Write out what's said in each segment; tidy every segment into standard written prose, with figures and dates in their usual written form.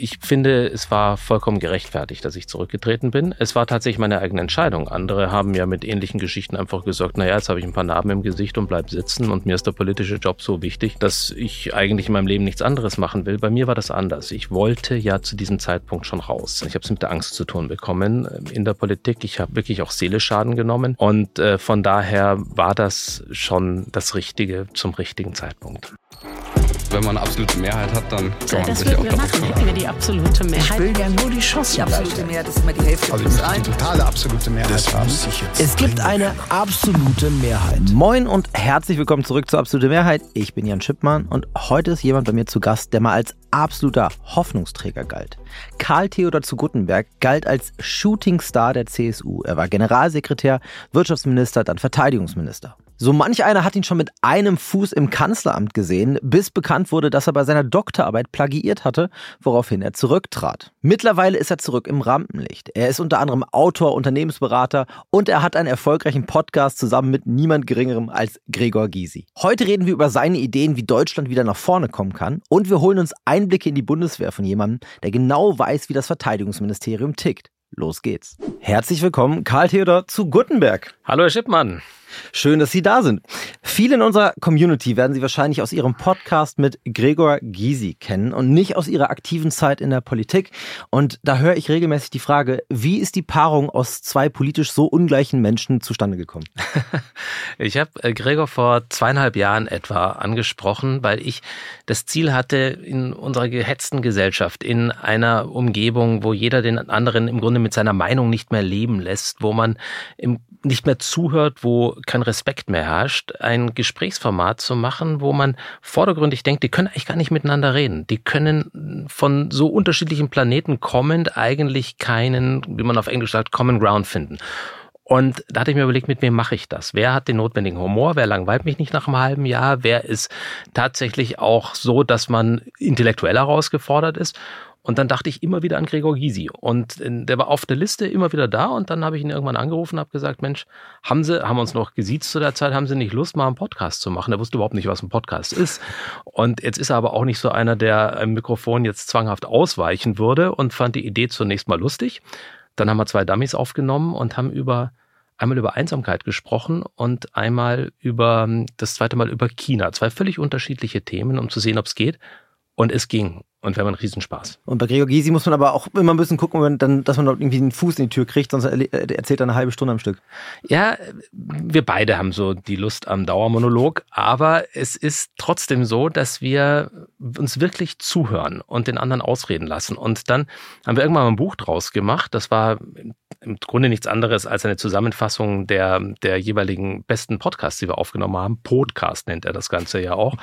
Ich finde, es war vollkommen gerechtfertigt, dass ich zurückgetreten bin. Es war tatsächlich meine eigene Entscheidung. Andere haben ja mit ähnlichen Geschichten einfach gesagt, naja, jetzt habe ich ein paar Narben im Gesicht und bleib sitzen und mir ist der politische Job so wichtig, dass ich eigentlich in meinem Leben nichts anderes machen will. Bei mir war das anders. Ich wollte ja zu diesem Zeitpunkt schon raus. Ich habe es mit der Angst zu tun bekommen in der Politik. Ich habe wirklich auch seelisch Schaden genommen und von daher war das schon das Richtige zum richtigen Zeitpunkt. Wenn man eine absolute Mehrheit hat, dann kann man sich auch darum kümmern. Hätten wir die absolute Mehrheit. Ich will ja nur die Chance. Die absolute Mehrheit ist immer die Hälfte Also plus ich möchte die ein. totale absolute Mehrheit haben. Es gibt eine absolute Mehrheit. Moin und herzlich willkommen zurück zur Absolute Mehrheit. Ich bin Jan Schippmann und heute ist jemand bei mir zu Gast, der mal als absoluter Hoffnungsträger galt. Karl Theodor zu Guttenberg galt als Shootingstar der CSU. Er war Generalsekretär, Wirtschaftsminister, dann Verteidigungsminister. So manch einer hat ihn schon mit einem Fuß im Kanzleramt gesehen, bis bekannt wurde, dass er bei seiner Doktorarbeit plagiiert hatte, woraufhin er zurücktrat. Mittlerweile ist er zurück im Rampenlicht. Er ist unter anderem Autor, Unternehmensberater und er hat einen erfolgreichen Podcast zusammen mit niemand Geringerem als Gregor Gysi. Heute reden wir über seine Ideen, wie Deutschland wieder nach vorne kommen kann und wir holen uns Einblicke in die Bundeswehr von jemandem, der genau weiß, wie das Verteidigungsministerium tickt. Los geht's. Herzlich willkommen, Karl Theodor zu Guttenberg. Hallo Herr Schippmann. Schön, dass Sie da sind. Viele in unserer Community werden Sie wahrscheinlich aus Ihrem Podcast mit Gregor Gysi kennen und nicht aus Ihrer aktiven Zeit in der Politik. Und da höre ich regelmäßig die Frage, wie ist die Paarung aus zwei politisch so ungleichen Menschen zustande gekommen? Ich habe Gregor vor 2,5 Jahren etwa angesprochen, weil ich das Ziel hatte, in unserer gehetzten Gesellschaft, in einer Umgebung, wo jeder den anderen im Grunde mit seiner Meinung nicht mehr leben lässt, wo man nicht mehr zuhört, wo kein Respekt mehr herrscht, ein Gesprächsformat zu machen, wo man vordergründig denkt, die können eigentlich gar nicht miteinander reden. Die können von so unterschiedlichen Planeten kommend eigentlich keinen, wie man auf Englisch sagt, Common Ground finden. Und da hatte ich mir überlegt, mit wem mache ich das? Wer hat den notwendigen Humor? Wer langweilt mich nicht nach einem halben Jahr? Wer ist tatsächlich auch so, dass man intellektuell herausgefordert ist? Und dann dachte ich immer wieder an Gregor Gysi. Und der war auf der Liste immer wieder da. Und dann habe ich ihn irgendwann angerufen und habe gesagt, Mensch, haben uns noch gesiezt zu der Zeit, haben Sie nicht Lust, mal einen Podcast zu machen? Er wusste überhaupt nicht, was ein Podcast ist. Und jetzt ist er aber auch nicht so einer, der einem Mikrofon jetzt zwanghaft ausweichen würde und fand die Idee zunächst mal lustig. Dann haben wir 2 Dummies aufgenommen und haben einmal über Einsamkeit gesprochen und das zweite Mal über China. 2 völlig unterschiedliche Themen, um zu sehen, ob es geht. Und es ging. Und wir haben einen Riesenspaß. Und bei Gregor Gysi muss man aber auch immer ein bisschen gucken, dass man dort irgendwie einen Fuß in die Tür kriegt, sonst erzählt er eine halbe Stunde am Stück. Ja, wir beide haben so die Lust am Dauermonolog, aber es ist trotzdem so, dass wir uns wirklich zuhören und den anderen ausreden lassen. Und dann haben wir irgendwann mal ein Buch draus gemacht. Das war im Grunde nichts anderes als eine Zusammenfassung der jeweiligen besten Podcasts, die wir aufgenommen haben. Podcast nennt er das Ganze ja auch.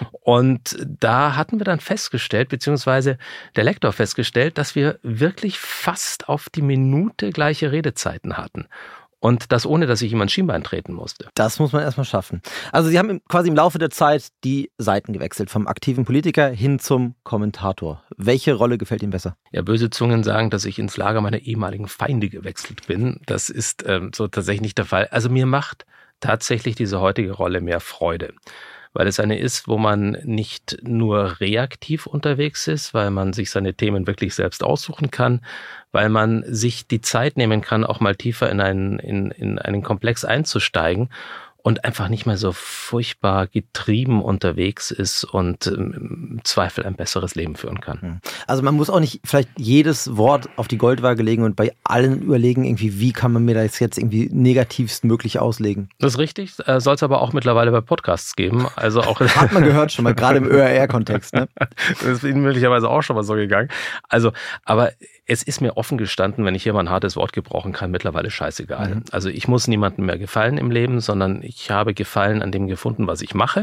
Und da hatten wir dann festgestellt, beziehungsweise der Lektor festgestellt, dass wir wirklich fast auf die Minute gleiche Redezeiten hatten. Und das ohne, dass ich ihm ans Schienbein treten musste. Das muss man erstmal schaffen. Also Sie haben quasi im Laufe der Zeit die Seiten gewechselt, vom aktiven Politiker hin zum Kommentator. Welche Rolle gefällt Ihnen besser? Ja, böse Zungen sagen, dass ich ins Lager meiner ehemaligen Feinde gewechselt bin. Das ist so tatsächlich nicht der Fall. Also mir macht tatsächlich diese heutige Rolle mehr Freude. Weil es eine ist, wo man nicht nur reaktiv unterwegs ist, weil man sich seine Themen wirklich selbst aussuchen kann, weil man sich die Zeit nehmen kann, auch mal tiefer in einen Komplex einzusteigen und einfach nicht mehr so furchtbar getrieben unterwegs ist und im Zweifel ein besseres Leben führen kann. Also man muss auch nicht vielleicht jedes Wort auf die Goldwaage legen und bei allen überlegen, irgendwie, wie kann man mir das jetzt irgendwie negativst möglich auslegen. Das ist richtig, soll es aber auch mittlerweile bei Podcasts geben. Also auch hat man gehört schon mal, gerade im ÖRR-Kontext. Ne? Das ist Ihnen möglicherweise auch schon mal so gegangen. Also, aber es ist mir offen gestanden, wenn ich hier mal ein hartes Wort gebrauchen kann, mittlerweile scheißegal. Also ich muss niemandem mehr gefallen im Leben, sondern ich habe Gefallen an dem gefunden, was ich mache.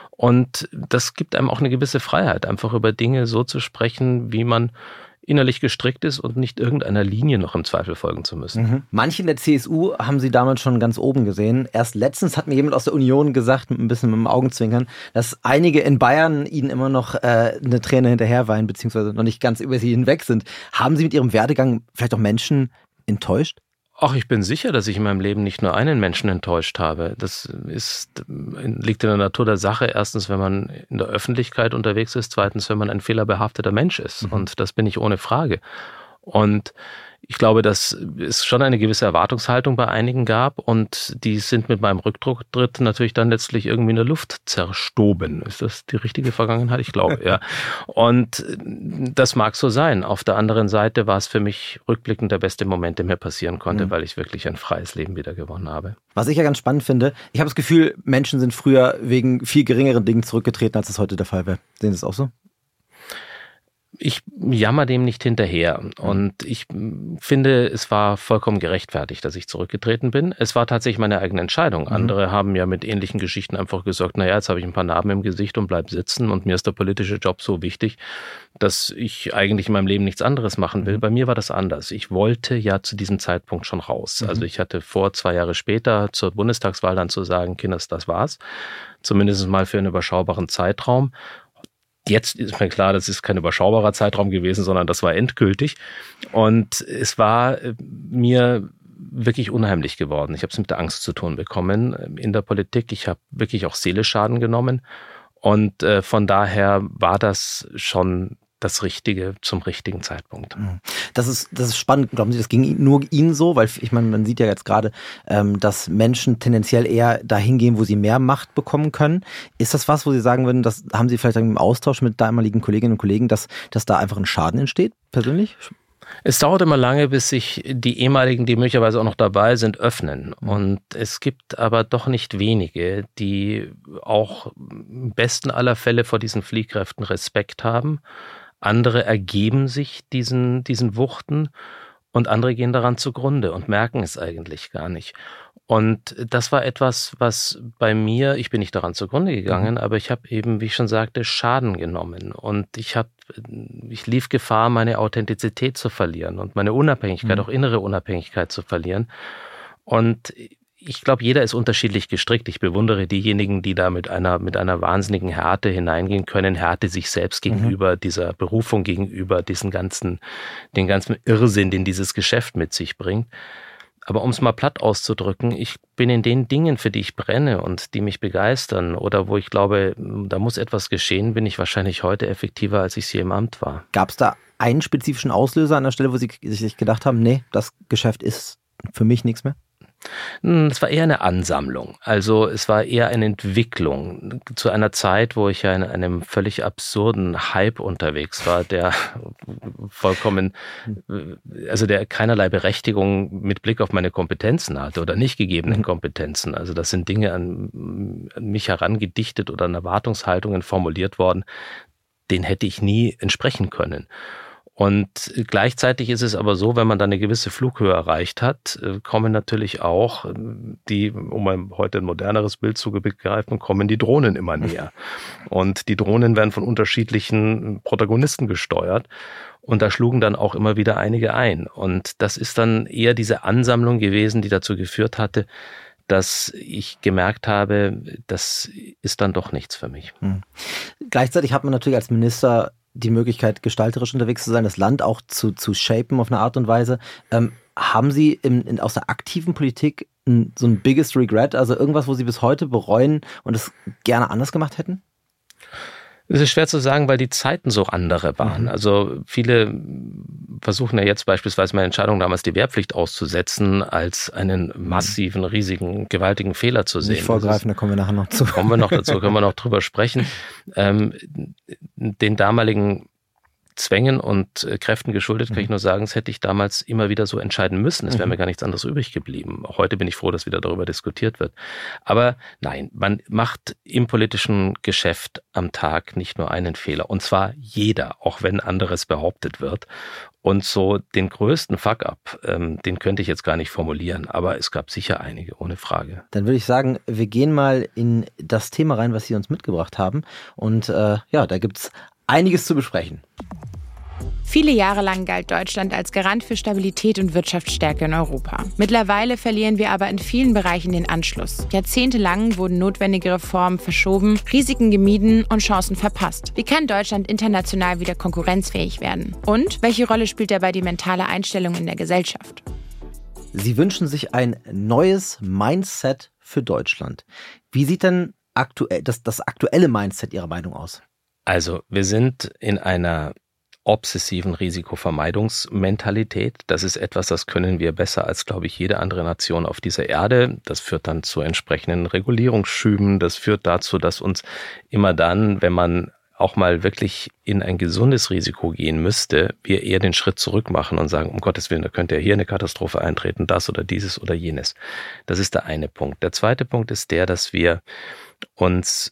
Und das gibt einem auch eine gewisse Freiheit, einfach über Dinge so zu sprechen, wie man innerlich gestrickt ist und nicht irgendeiner Linie noch im Zweifel folgen zu müssen. Manche in der CSU haben Sie damals schon ganz oben gesehen. Erst letztens hat mir jemand aus der Union gesagt, ein bisschen mit dem Augenzwinkern, dass einige in Bayern Ihnen immer noch eine Träne hinterherweinen, beziehungsweise noch nicht ganz über Sie hinweg sind. Haben Sie mit Ihrem Werdegang vielleicht auch Menschen enttäuscht? Ach, ich bin sicher, dass ich in meinem Leben nicht nur einen Menschen enttäuscht habe. Das liegt in der Natur der Sache. Erstens, wenn man in der Öffentlichkeit unterwegs ist. Zweitens, wenn man ein fehlerbehafteter Mensch ist. Und das bin ich ohne Frage. Und ich glaube, dass es schon eine gewisse Erwartungshaltung bei einigen gab und die sind mit meinem Rücktritt natürlich dann letztlich irgendwie in der Luft zerstoben. Ist das die richtige Vergangenheit? Ich glaube, ja. Und das mag so sein. Auf der anderen Seite war es für mich rückblickend der beste Moment, der mir passieren konnte, weil ich wirklich ein freies Leben wieder gewonnen habe. Was ich ja ganz spannend finde, ich habe das Gefühl, Menschen sind früher wegen viel geringeren Dingen zurückgetreten, als es heute der Fall wäre. Sehen Sie das auch so? Ich jammer dem nicht hinterher und ich finde, es war vollkommen gerechtfertigt, dass ich zurückgetreten bin. Es war tatsächlich meine eigene Entscheidung. Andere haben ja mit ähnlichen Geschichten einfach gesagt, naja, jetzt habe ich ein paar Narben im Gesicht und bleib sitzen und mir ist der politische Job so wichtig, dass ich eigentlich in meinem Leben nichts anderes machen will. Bei mir war das anders. Ich wollte ja zu diesem Zeitpunkt schon raus. Also ich hatte vor, 2 Jahre später zur Bundestagswahl dann zu sagen, Kinders, das war's. Zumindest mal für einen überschaubaren Zeitraum. Jetzt ist mir klar, das ist kein überschaubarer Zeitraum gewesen, sondern das war endgültig. Und es war mir wirklich unheimlich geworden. Ich habe es mit der Angst zu tun bekommen in der Politik. Ich habe wirklich auch seelisch Schaden genommen. Und von daher war das schon das Richtige zum richtigen Zeitpunkt. Das ist spannend. Glauben Sie, das ging nur Ihnen so? Weil ich meine, man sieht ja jetzt gerade, dass Menschen tendenziell eher dahin gehen, wo sie mehr Macht bekommen können. Ist das was, wo Sie sagen würden, das haben Sie vielleicht im Austausch mit damaligen Kolleginnen und Kollegen, dass da einfach ein Schaden entsteht, persönlich? Es dauert immer lange, bis sich die ehemaligen, die möglicherweise auch noch dabei sind, öffnen. Und es gibt aber doch nicht wenige, die auch im besten aller Fälle vor diesen Fliehkräften Respekt haben. Andere ergeben sich diesen Wuchten und andere gehen daran zugrunde und merken es eigentlich gar nicht. Und das war etwas, was bei mir, ich bin nicht daran zugrunde gegangen, aber ich habe eben, wie ich schon sagte, Schaden genommen. Und ich lief Gefahr, meine Authentizität zu verlieren und meine Unabhängigkeit, auch innere Unabhängigkeit zu verlieren. Und ich glaube, jeder ist unterschiedlich gestrickt. Ich bewundere diejenigen, die da mit einer wahnsinnigen Härte hineingehen können, Härte sich selbst gegenüber, dieser Berufung gegenüber, den ganzen Irrsinn, den dieses Geschäft mit sich bringt. Aber um es mal platt auszudrücken, ich bin in den Dingen, für die ich brenne und die mich begeistern oder wo ich glaube, da muss etwas geschehen, bin ich wahrscheinlich heute effektiver, als ich es hier im Amt war. Gab es da einen spezifischen Auslöser an der Stelle, wo Sie sich gedacht haben, nee, das Geschäft ist für mich nichts mehr? Es war eher eine Ansammlung. Also es war eher eine Entwicklung zu einer Zeit, wo ich ja in einem völlig absurden Hype unterwegs war, der der keinerlei Berechtigung mit Blick auf meine Kompetenzen hatte oder nicht gegebenen Kompetenzen. Also das sind Dinge an mich herangedichtet oder an Erwartungshaltungen formuliert worden, denen hätte ich nie entsprechen können. Und gleichzeitig ist es aber so, wenn man dann eine gewisse Flughöhe erreicht hat, kommen natürlich auch um heute ein moderneres Bild zu begreifen, kommen die Drohnen immer näher. Und die Drohnen werden von unterschiedlichen Protagonisten gesteuert. Und da schlugen dann auch immer wieder einige ein. Und das ist dann eher diese Ansammlung gewesen, die dazu geführt hatte, dass ich gemerkt habe, das ist dann doch nichts für mich. Gleichzeitig hat man natürlich als Minister die Möglichkeit, gestalterisch unterwegs zu sein, das Land auch zu shapen auf eine Art und Weise. Haben Sie aus der aktiven Politik so ein biggest regret, also irgendwas, wo Sie bis heute bereuen und es gerne anders gemacht hätten? Es ist schwer zu sagen, weil die Zeiten so andere waren. Also viele versuchen ja jetzt beispielsweise meine Entscheidung damals, die Wehrpflicht auszusetzen, als einen massiven, riesigen, gewaltigen Fehler zu sehen. Nicht vorgreifen, da kommen wir nachher noch zu. Kommen wir noch dazu, können wir noch drüber sprechen. Den damaligen Zwängen und Kräften geschuldet, kann ich nur sagen, das hätte ich damals immer wieder so entscheiden müssen. Es wäre mir gar nichts anderes übrig geblieben. Auch heute bin ich froh, dass wieder darüber diskutiert wird. Aber nein, man macht im politischen Geschäft am Tag nicht nur einen Fehler. Und zwar jeder, auch wenn anderes behauptet wird. Und so den größten Fuck-up, den könnte ich jetzt gar nicht formulieren. Aber es gab sicher einige, ohne Frage. Dann würde ich sagen, wir gehen mal in das Thema rein, was Sie uns mitgebracht haben. Und da gibt's einiges zu besprechen. Viele Jahre lang galt Deutschland als Garant für Stabilität und Wirtschaftsstärke in Europa. Mittlerweile verlieren wir aber in vielen Bereichen den Anschluss. Jahrzehntelang wurden notwendige Reformen verschoben, Risiken gemieden und Chancen verpasst. Wie kann Deutschland international wieder konkurrenzfähig werden? Und welche Rolle spielt dabei die mentale Einstellung in der Gesellschaft? Sie wünschen sich ein neues Mindset für Deutschland. Wie sieht denn das aktuelle Mindset Ihrer Meinung aus? Also, wir sind in einer obsessiven Risikovermeidungsmentalität. Das ist etwas, das können wir besser als, glaube ich, jede andere Nation auf dieser Erde. Das führt dann zu entsprechenden Regulierungsschüben. Das führt dazu, dass uns immer dann, wenn man auch mal wirklich in ein gesundes Risiko gehen müsste, wir eher den Schritt zurück machen und sagen, um Gottes Willen, da könnte ja hier eine Katastrophe eintreten, das oder dieses oder jenes. Das ist der eine Punkt. Der zweite Punkt ist der, dass wir uns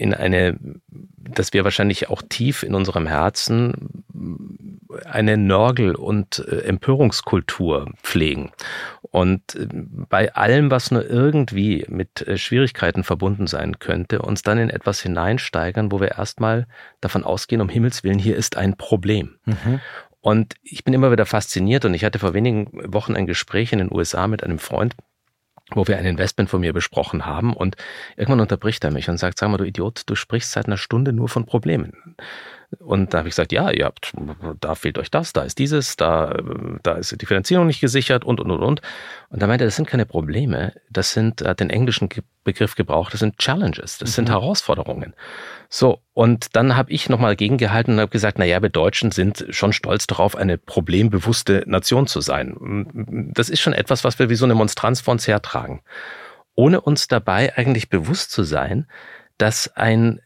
dass wir wahrscheinlich auch tief in unserem Herzen eine Nörgel- und Empörungskultur pflegen. Und bei allem, was nur irgendwie mit Schwierigkeiten verbunden sein könnte, uns dann in etwas hineinsteigern, wo wir erstmal davon ausgehen, um Himmels Willen, hier ist ein Problem. Mhm. Und ich bin immer wieder fasziniert und ich hatte vor wenigen Wochen ein Gespräch in den USA mit einem Freund, wo wir ein Investment von mir besprochen haben und irgendwann unterbricht er mich und sagt, sag mal, du Idiot, du sprichst seit einer Stunde nur von Problemen. Und da habe ich gesagt, ja, da fehlt euch das, da ist dieses, da ist die Finanzierung nicht gesichert und. Und da meinte er, das sind keine Probleme, er hat den englischen Begriff gebraucht, das sind Challenges, das sind Herausforderungen. So, und dann habe ich nochmal gegengehalten und habe gesagt, naja, wir Deutschen sind schon stolz darauf, eine problembewusste Nation zu sein. Das ist schon etwas, was wir wie so eine Monstranz vor uns hertragen. Ohne uns dabei eigentlich bewusst zu sein, dass ein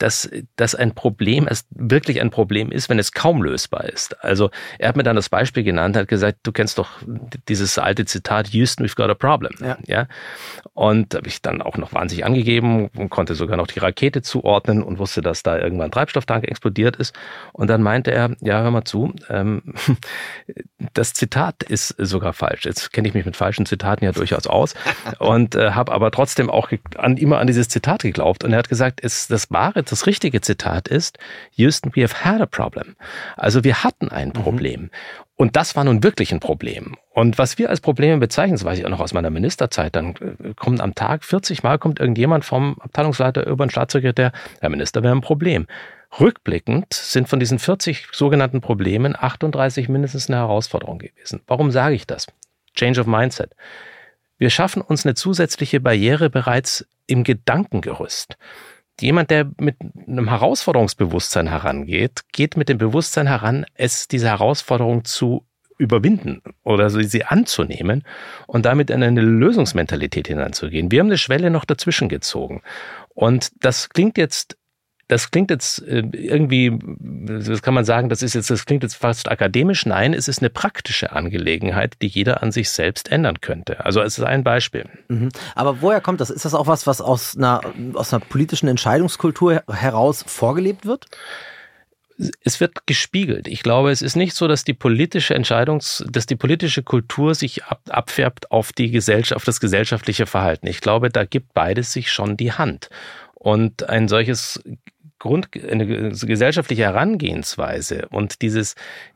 Problem erst wirklich ein Problem ist, wenn es kaum lösbar ist. Also er hat mir dann das Beispiel genannt, hat gesagt, du kennst doch dieses alte Zitat, Houston, we've got a problem. Ja? Und habe ich dann auch noch wahnsinnig angegeben und konnte sogar noch die Rakete zuordnen und wusste, dass da irgendwann ein Treibstofftank explodiert ist. Und dann meinte er, ja, hör mal zu, das Zitat ist sogar falsch. Jetzt kenne ich mich mit falschen Zitaten ja durchaus aus und habe aber trotzdem auch immer an dieses Zitat geglaubt. Und er hat gesagt, das richtige Zitat ist, Houston, we have had a problem. Also wir hatten ein Problem. Und das war nun wirklich ein Problem. Und was wir als Probleme bezeichnen, das weiß ich auch noch aus meiner Ministerzeit, dann kommt am Tag 40 Mal kommt irgendjemand vom Abteilungsleiter über den Staatssekretär, Herr Minister, wir haben ein Problem. Rückblickend sind von diesen 40 sogenannten Problemen 38 mindestens eine Herausforderung gewesen. Warum sage ich das? Change of Mindset. Wir schaffen uns eine zusätzliche Barriere bereits im Gedankengerüst. Jemand, der mit einem Herausforderungsbewusstsein herangeht, geht mit dem Bewusstsein heran, diese Herausforderung zu überwinden oder sie anzunehmen und damit in eine Lösungsmentalität hineinzugehen. Wir haben eine Schwelle noch dazwischen gezogen. Und das klingt jetzt irgendwie, das kann man sagen, das klingt jetzt fast akademisch. Nein, es ist eine praktische Angelegenheit, die jeder an sich selbst ändern könnte. Also es ist ein Beispiel. Aber woher kommt das? Ist das auch was aus einer politischen Entscheidungskultur heraus vorgelebt wird? Es wird gespiegelt. Ich glaube, es ist nicht so, dass die politische Kultur sich abfärbt auf die Gesellschaft, auf das gesellschaftliche Verhalten. Ich glaube, da gibt beides sich schon die Hand. Und ein solches eine gesellschaftliche Herangehensweise und dieses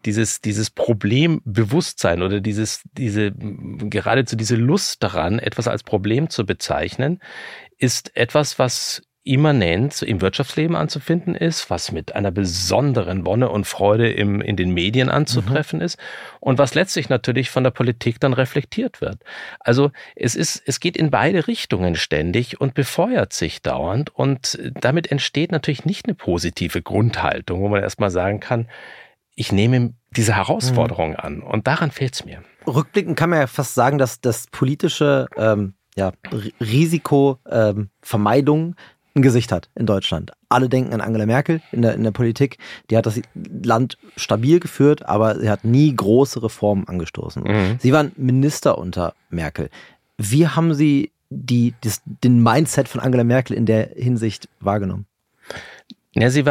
Problembewusstsein oder geradezu diese Lust daran, etwas als Problem zu bezeichnen, ist etwas, was immanent im Wirtschaftsleben anzufinden ist, was mit einer besonderen Wonne und Freude in den Medien anzutreffen ist und was letztlich natürlich von der Politik dann reflektiert wird. Also es geht in beide Richtungen ständig und befeuert sich dauernd und damit entsteht natürlich nicht eine positive Grundhaltung, wo man erstmal sagen kann, ich nehme diese Herausforderung an und daran fehlt es mir. Rückblickend kann man ja fast sagen, dass das politische Risikovermeidung ein Gesicht hat in Deutschland. Alle denken an Angela Merkel in der Politik. Die hat das Land stabil geführt, aber sie hat nie große Reformen angestoßen. Sie waren Minister unter Merkel. Wie haben Sie den Mindset von Angela Merkel in der Hinsicht wahrgenommen? Ja, ich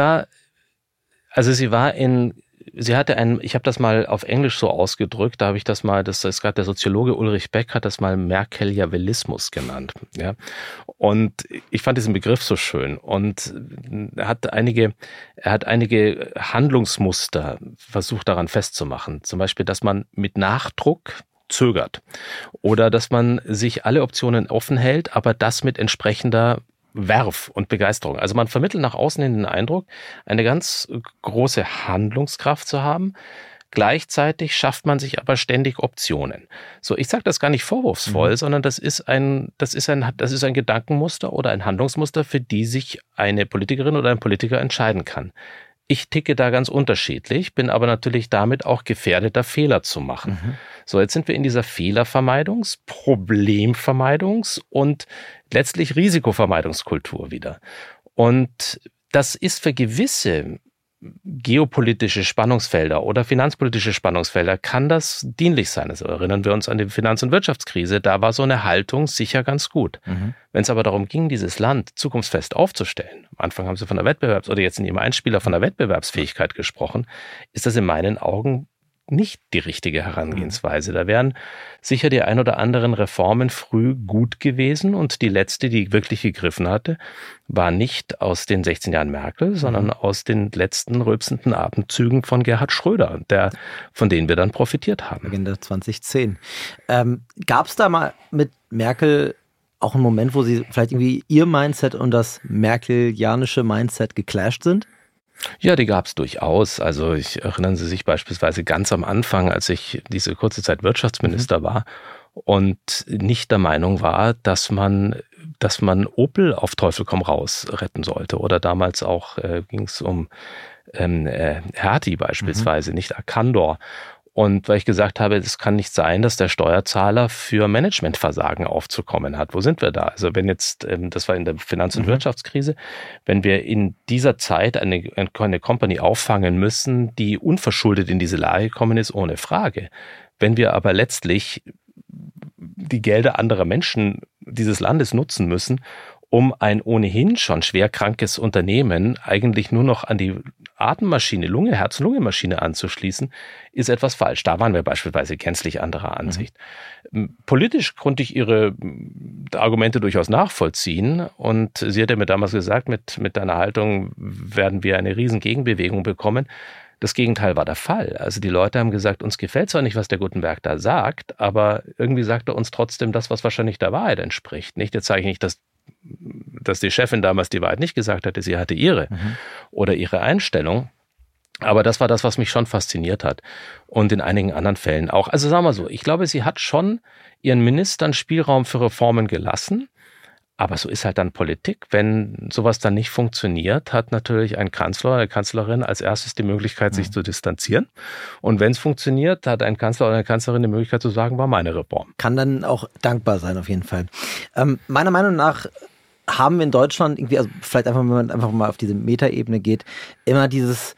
habe das mal auf Englisch so ausgedrückt, das ist gerade der Soziologe Ulrich Beck hat das mal Merkelianismus genannt, ja. Und ich fand diesen Begriff so schön und er hat einige Handlungsmuster versucht daran festzumachen. Zum Beispiel, dass man mit Nachdruck zögert oder dass man sich alle Optionen offen hält, aber das mit entsprechender Werf und Begeisterung. Also man vermittelt nach außen hin den Eindruck, eine ganz große Handlungskraft zu haben, Gleichzeitig schafft man sich aber ständig Optionen. So, ich sage das gar nicht vorwurfsvoll, sondern das ist ein Gedankenmuster oder ein Handlungsmuster, für die sich eine Politikerin oder ein Politiker entscheiden kann. Ich ticke da ganz unterschiedlich, bin aber natürlich damit auch gefährdeter, Fehler zu machen. So, jetzt sind wir in dieser Problemvermeidungs- und letztlich Risikovermeidungskultur wieder. Und das ist für gewisse geopolitische Spannungsfelder oder finanzpolitische Spannungsfelder kann das dienlich sein. Also erinnern wir uns an die Finanz- und Wirtschaftskrise, da war so eine Haltung sicher ganz gut. Wenn es aber darum ging, dieses Land zukunftsfest aufzustellen, am Anfang haben Sie von der oder jetzt in Ihrem Einspieler von der Wettbewerbsfähigkeit gesprochen, ist das in meinen Augen nicht die richtige Herangehensweise. Da wären sicher die ein oder anderen Reformen früh gut gewesen und die letzte, die wirklich gegriffen hatte, war nicht aus den 16 Jahren Merkel, sondern aus den letzten rülpsenden Atemzügen von Gerhard Schröder, von denen wir dann profitiert haben. Agenda 2010. Gab es da mal mit Merkel auch einen Moment, wo Sie vielleicht irgendwie Ihr Mindset und das merkelianische Mindset geclasht sind? Ja, die gab es durchaus. Also erinnern Sie sich beispielsweise ganz am Anfang, als ich diese kurze Zeit Wirtschaftsminister war und nicht der Meinung war, dass man Opel auf Teufel komm raus retten sollte. Oder damals auch ging es um Hertie beispielsweise, nicht Arcandor. Und weil ich gesagt habe, es kann nicht sein, dass der Steuerzahler für Managementversagen aufzukommen hat. Wo sind wir da? Also wenn jetzt, das war in der Finanz- und Wirtschaftskrise, wenn wir in dieser Zeit eine Company auffangen müssen, die unverschuldet in diese Lage gekommen ist, ohne Frage. Wenn wir aber letztlich die Gelder anderer Menschen dieses Landes nutzen müssen, um ein ohnehin schon schwer krankes Unternehmen eigentlich nur noch an die Atemmaschine, Herz-Lunge-Maschine anzuschließen, ist etwas falsch. Da waren wir beispielsweise gänzlich anderer Ansicht. Politisch konnte ich Ihre Argumente durchaus nachvollziehen und sie hat ja mir damals gesagt, mit deiner Haltung werden wir eine riesen Gegenbewegung bekommen. Das Gegenteil war der Fall. Also die Leute haben gesagt, uns gefällt zwar nicht, was der Gutenberg da sagt, aber irgendwie sagt er uns trotzdem das, was wahrscheinlich der Wahrheit entspricht. Nicht? Jetzt sage ich nicht, dass die Chefin damals die Wahrheit nicht gesagt hatte, sie hatte ihre oder ihre Einstellung. Aber das war das, was mich schon fasziniert hat. Und in einigen anderen Fällen auch. Also sagen wir so, ich glaube, sie hat schon ihren Ministern Spielraum für Reformen gelassen. Aber so ist halt dann Politik. Wenn sowas dann nicht funktioniert, hat natürlich ein Kanzler oder eine Kanzlerin als erstes die Möglichkeit, sich zu distanzieren. Und wenn es funktioniert, hat ein Kanzler oder eine Kanzlerin die Möglichkeit zu sagen, war meine Reform. Kann dann auch dankbar sein auf jeden Fall. Meiner Meinung nach haben wir in Deutschland irgendwie, also vielleicht einfach, wenn man einfach mal auf diese Metaebene geht, immer dieses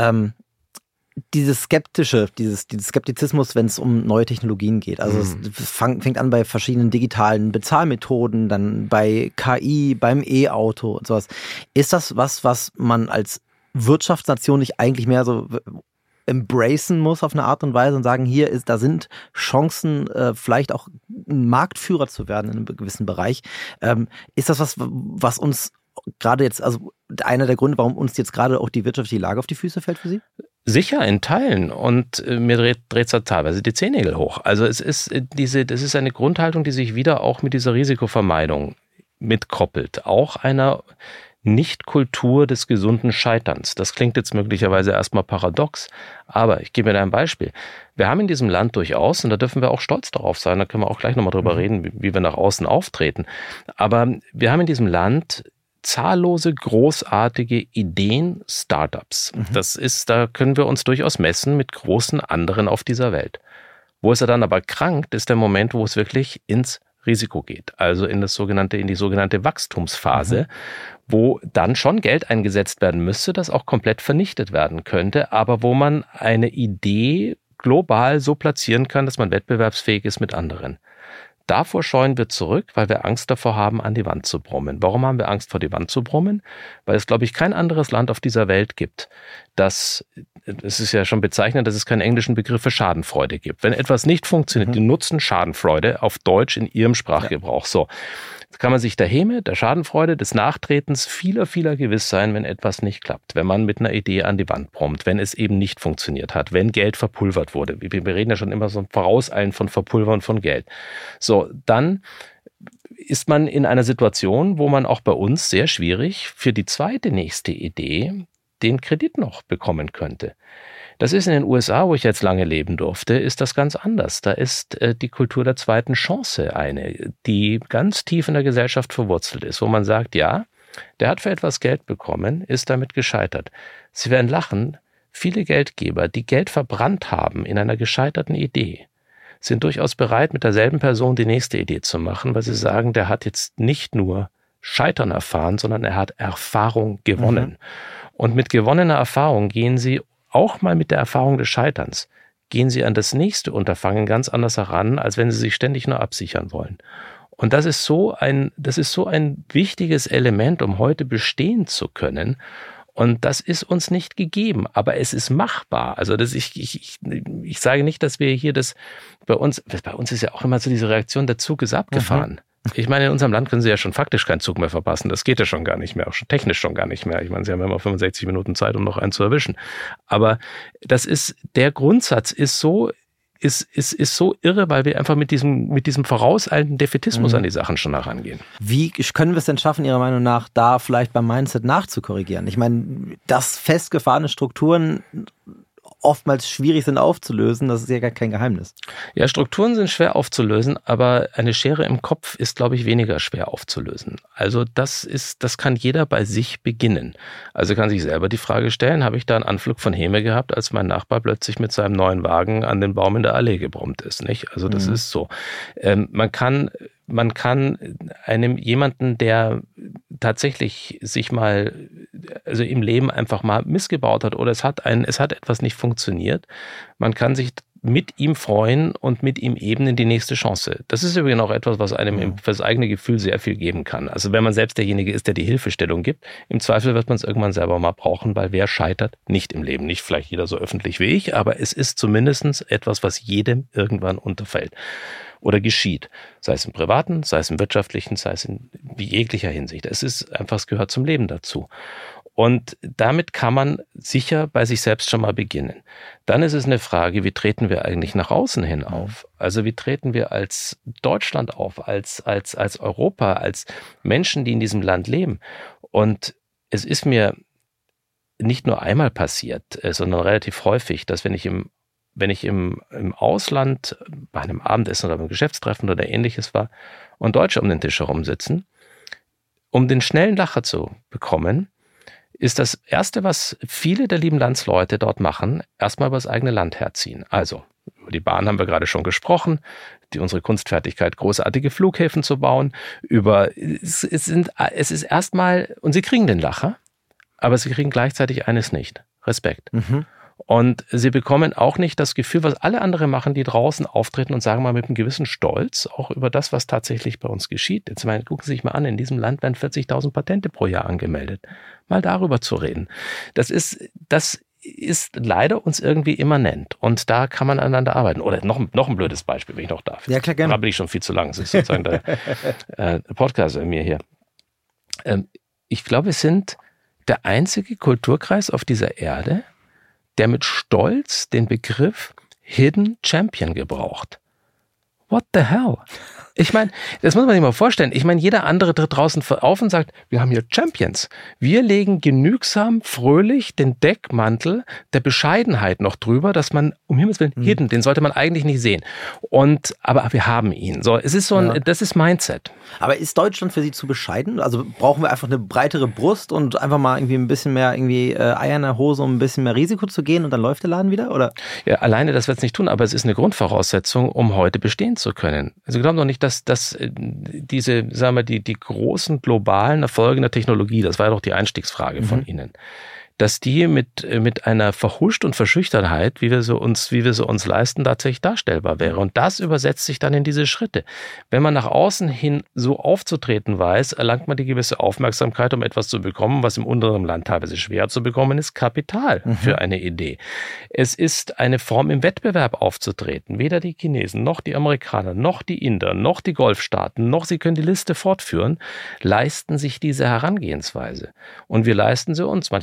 Skeptizismus, wenn es um neue Technologien geht. Also es fängt an bei verschiedenen digitalen Bezahlmethoden, dann bei KI, beim E-Auto und sowas. Ist das was man als Wirtschaftsnation nicht eigentlich mehr so embracen muss auf eine Art und Weise und sagen, da sind Chancen, vielleicht auch ein Marktführer zu werden in einem gewissen Bereich. Ist das was uns gerade jetzt, also einer der Gründe, warum uns jetzt gerade auch die wirtschaftliche Lage auf die Füße fällt für Sie? Sicher, in Teilen. Und mir dreht es da teilweise die Zehennägel hoch. Also das ist eine Grundhaltung, die sich wieder auch mit dieser Risikovermeidung mitkoppelt. Auch einer Nicht-Kultur des gesunden Scheiterns. Das klingt jetzt möglicherweise erstmal paradox, aber ich gebe mir da ein Beispiel. Wir haben in diesem Land durchaus, und da dürfen wir auch stolz darauf sein, da können wir auch gleich nochmal drüber reden, wie wir nach außen auftreten, aber wir haben in diesem Land zahllose, großartige Ideen, Startups. Da können wir uns durchaus messen mit großen anderen auf dieser Welt. Wo es dann aber krankt, ist der Moment, wo es wirklich ins Risiko geht. Also in die sogenannte Wachstumsphase, wo dann schon Geld eingesetzt werden müsste, das auch komplett vernichtet werden könnte, aber wo man eine Idee global so platzieren kann, dass man wettbewerbsfähig ist mit anderen. Davor scheuen wir zurück, weil wir Angst davor haben, an die Wand zu brummen. Warum haben wir Angst vor die Wand zu brummen? Weil es, glaube ich, kein anderes Land auf dieser Welt gibt, es ist ja schon bezeichnend, dass es keinen englischen Begriff für Schadenfreude gibt. Wenn etwas nicht funktioniert, die nutzen Schadenfreude auf Deutsch in ihrem Sprachgebrauch. So. Jetzt kann man sich der Häme, der Schadenfreude, des Nachtretens vieler gewiss sein, wenn etwas nicht klappt, wenn man mit einer Idee an die Wand brummt, wenn es eben nicht funktioniert hat, wenn Geld verpulvert wurde. Wir reden ja schon immer so ein Vorauseilen von Verpulvern von Geld. So, dann ist man in einer Situation, wo man auch bei uns sehr schwierig für die nächste Idee den Kredit noch bekommen könnte. Das ist in den USA, wo ich jetzt lange leben durfte, ist das ganz anders. Da ist die Kultur der zweiten Chance eine, die ganz tief in der Gesellschaft verwurzelt ist, wo man sagt, ja, der hat für etwas Geld bekommen, ist damit gescheitert. Sie werden lachen, viele Geldgeber, die Geld verbrannt haben in einer gescheiterten Idee, sind durchaus bereit, mit derselben Person die nächste Idee zu machen, weil sie sagen, der hat jetzt nicht nur Scheitern erfahren, sondern er hat Erfahrung gewonnen. Und mit gewonnener Erfahrung gehen sie auch mal mit der Erfahrung des Scheiterns, gehen sie an das nächste Unterfangen ganz anders heran, als wenn sie sich ständig nur absichern wollen. Und das ist so ein wichtiges Element, um heute bestehen zu können. Und das ist uns nicht gegeben, aber es ist machbar. Also ich sage nicht, dass wir hier bei uns ist ja auch immer so diese Reaktion, der Zug ist abgefahren. Ich meine, in unserem Land können Sie ja schon faktisch keinen Zug mehr verpassen. Das geht ja schon gar nicht mehr, auch schon technisch schon gar nicht mehr. Ich meine, Sie haben immer 65 Minuten Zeit, um noch einen zu erwischen. Aber der Grundsatz ist so irre, weil wir einfach mit diesem vorauseilenden Defätismus an die Sachen schon herangehen. Wie können wir es denn schaffen, Ihrer Meinung nach, da vielleicht beim Mindset nachzukorrigieren? Ich meine, dass festgefahrene Strukturen oftmals schwierig sind aufzulösen, das ist ja gar kein Geheimnis. Ja, Strukturen sind schwer aufzulösen, aber eine Schere im Kopf ist, glaube ich, weniger schwer aufzulösen. Also das kann jeder bei sich beginnen. Also kann sich selber die Frage stellen, habe ich da einen Anflug von Häme gehabt, als mein Nachbar plötzlich mit seinem neuen Wagen an den Baum in der Allee gebrummt ist, nicht? Also das ist so. Man kann jemanden, der tatsächlich sich mal, also im Leben einfach mal missgebaut hat oder es hat etwas nicht funktioniert, man kann sich mit ihm freuen und mit ihm ebnen die nächste Chance. Das ist übrigens auch etwas, was einem für das eigene Gefühl sehr viel geben kann. Also wenn man selbst derjenige ist, der die Hilfestellung gibt, im Zweifel wird man es irgendwann selber mal brauchen, weil wer scheitert nicht im Leben. Nicht vielleicht jeder so öffentlich wie ich, aber es ist zumindest etwas, was jedem irgendwann unterfällt oder geschieht. Sei es im Privaten, sei es im Wirtschaftlichen, sei es in jeglicher Hinsicht. Es gehört zum Leben dazu. Und damit kann man sicher bei sich selbst schon mal beginnen. Dann ist es eine Frage, wie treten wir eigentlich nach außen hin auf? Also wie treten wir als Deutschland auf, als Europa, als Menschen, die in diesem Land leben? Und es ist mir nicht nur einmal passiert, sondern relativ häufig, dass wenn ich im Ausland bei einem Abendessen oder beim Geschäftstreffen oder ähnliches war und Deutsche um den Tisch herum sitzen, um den schnellen Lacher zu bekommen, ist das Erste, was viele der lieben Landsleute dort machen, erstmal über das eigene Land herziehen. Also, über die Bahn haben wir gerade schon gesprochen, unsere Kunstfertigkeit, großartige Flughäfen zu bauen. Es ist erstmal, und sie kriegen den Lacher, aber sie kriegen gleichzeitig eines nicht: Respekt. Und sie bekommen auch nicht das Gefühl, was alle anderen machen, die draußen auftreten und sagen mal mit einem gewissen Stolz, auch über das, was tatsächlich bei uns geschieht. Jetzt gucken Sie sich mal an, in diesem Land werden 40.000 Patente pro Jahr angemeldet. Mal darüber zu reden. Das ist leider uns irgendwie immanent. Und da kann man aneinander arbeiten. Oder noch ein blödes Beispiel, wenn ich noch darf. Ja, klar, gerne. Da bin ich schon viel zu lang. Das ist sozusagen der Podcast bei mir hier. Ich glaube, wir sind der einzige Kulturkreis auf dieser Erde, der mit Stolz den Begriff Hidden Champion gebraucht. What the hell? Ich meine, das muss man sich mal vorstellen. Ich meine, jeder andere tritt draußen auf und sagt, wir haben hier Champions. Wir legen genügsam, fröhlich den Deckmantel der Bescheidenheit noch drüber, dass man, um Himmels Willen, hidden, den sollte man eigentlich nicht sehen. Aber wir haben ihn. So, es ist das ist Mindset. Aber ist Deutschland für Sie zu bescheiden? Also brauchen wir einfach eine breitere Brust und einfach mal irgendwie ein bisschen mehr Eier in der Hose, um ein bisschen mehr Risiko zu gehen und dann läuft der Laden wieder, oder? Ja, alleine das wird es nicht tun, aber es ist eine Grundvoraussetzung, um heute bestehen zu können. Also glauben doch nicht, dass diese, sagen wir, die großen globalen Erfolge in der Technologie, das war ja doch die Einstiegsfrage von Ihnen, dass die mit einer Verhuscht und Verschüchternheit, wie wir sie uns leisten, tatsächlich darstellbar wäre. Und das übersetzt sich dann in diese Schritte. Wenn man nach außen hin so aufzutreten weiß, erlangt man die gewisse Aufmerksamkeit, um etwas zu bekommen, was im unteren Land teilweise schwer zu bekommen ist, Kapital für eine Idee. Es ist eine Form, im Wettbewerb aufzutreten. Weder die Chinesen, noch die Amerikaner, noch die Inder, noch die Golfstaaten, noch Sie können die Liste fortführen, leisten sich diese Herangehensweise. Und wir leisten sie uns, manchmal die Älteren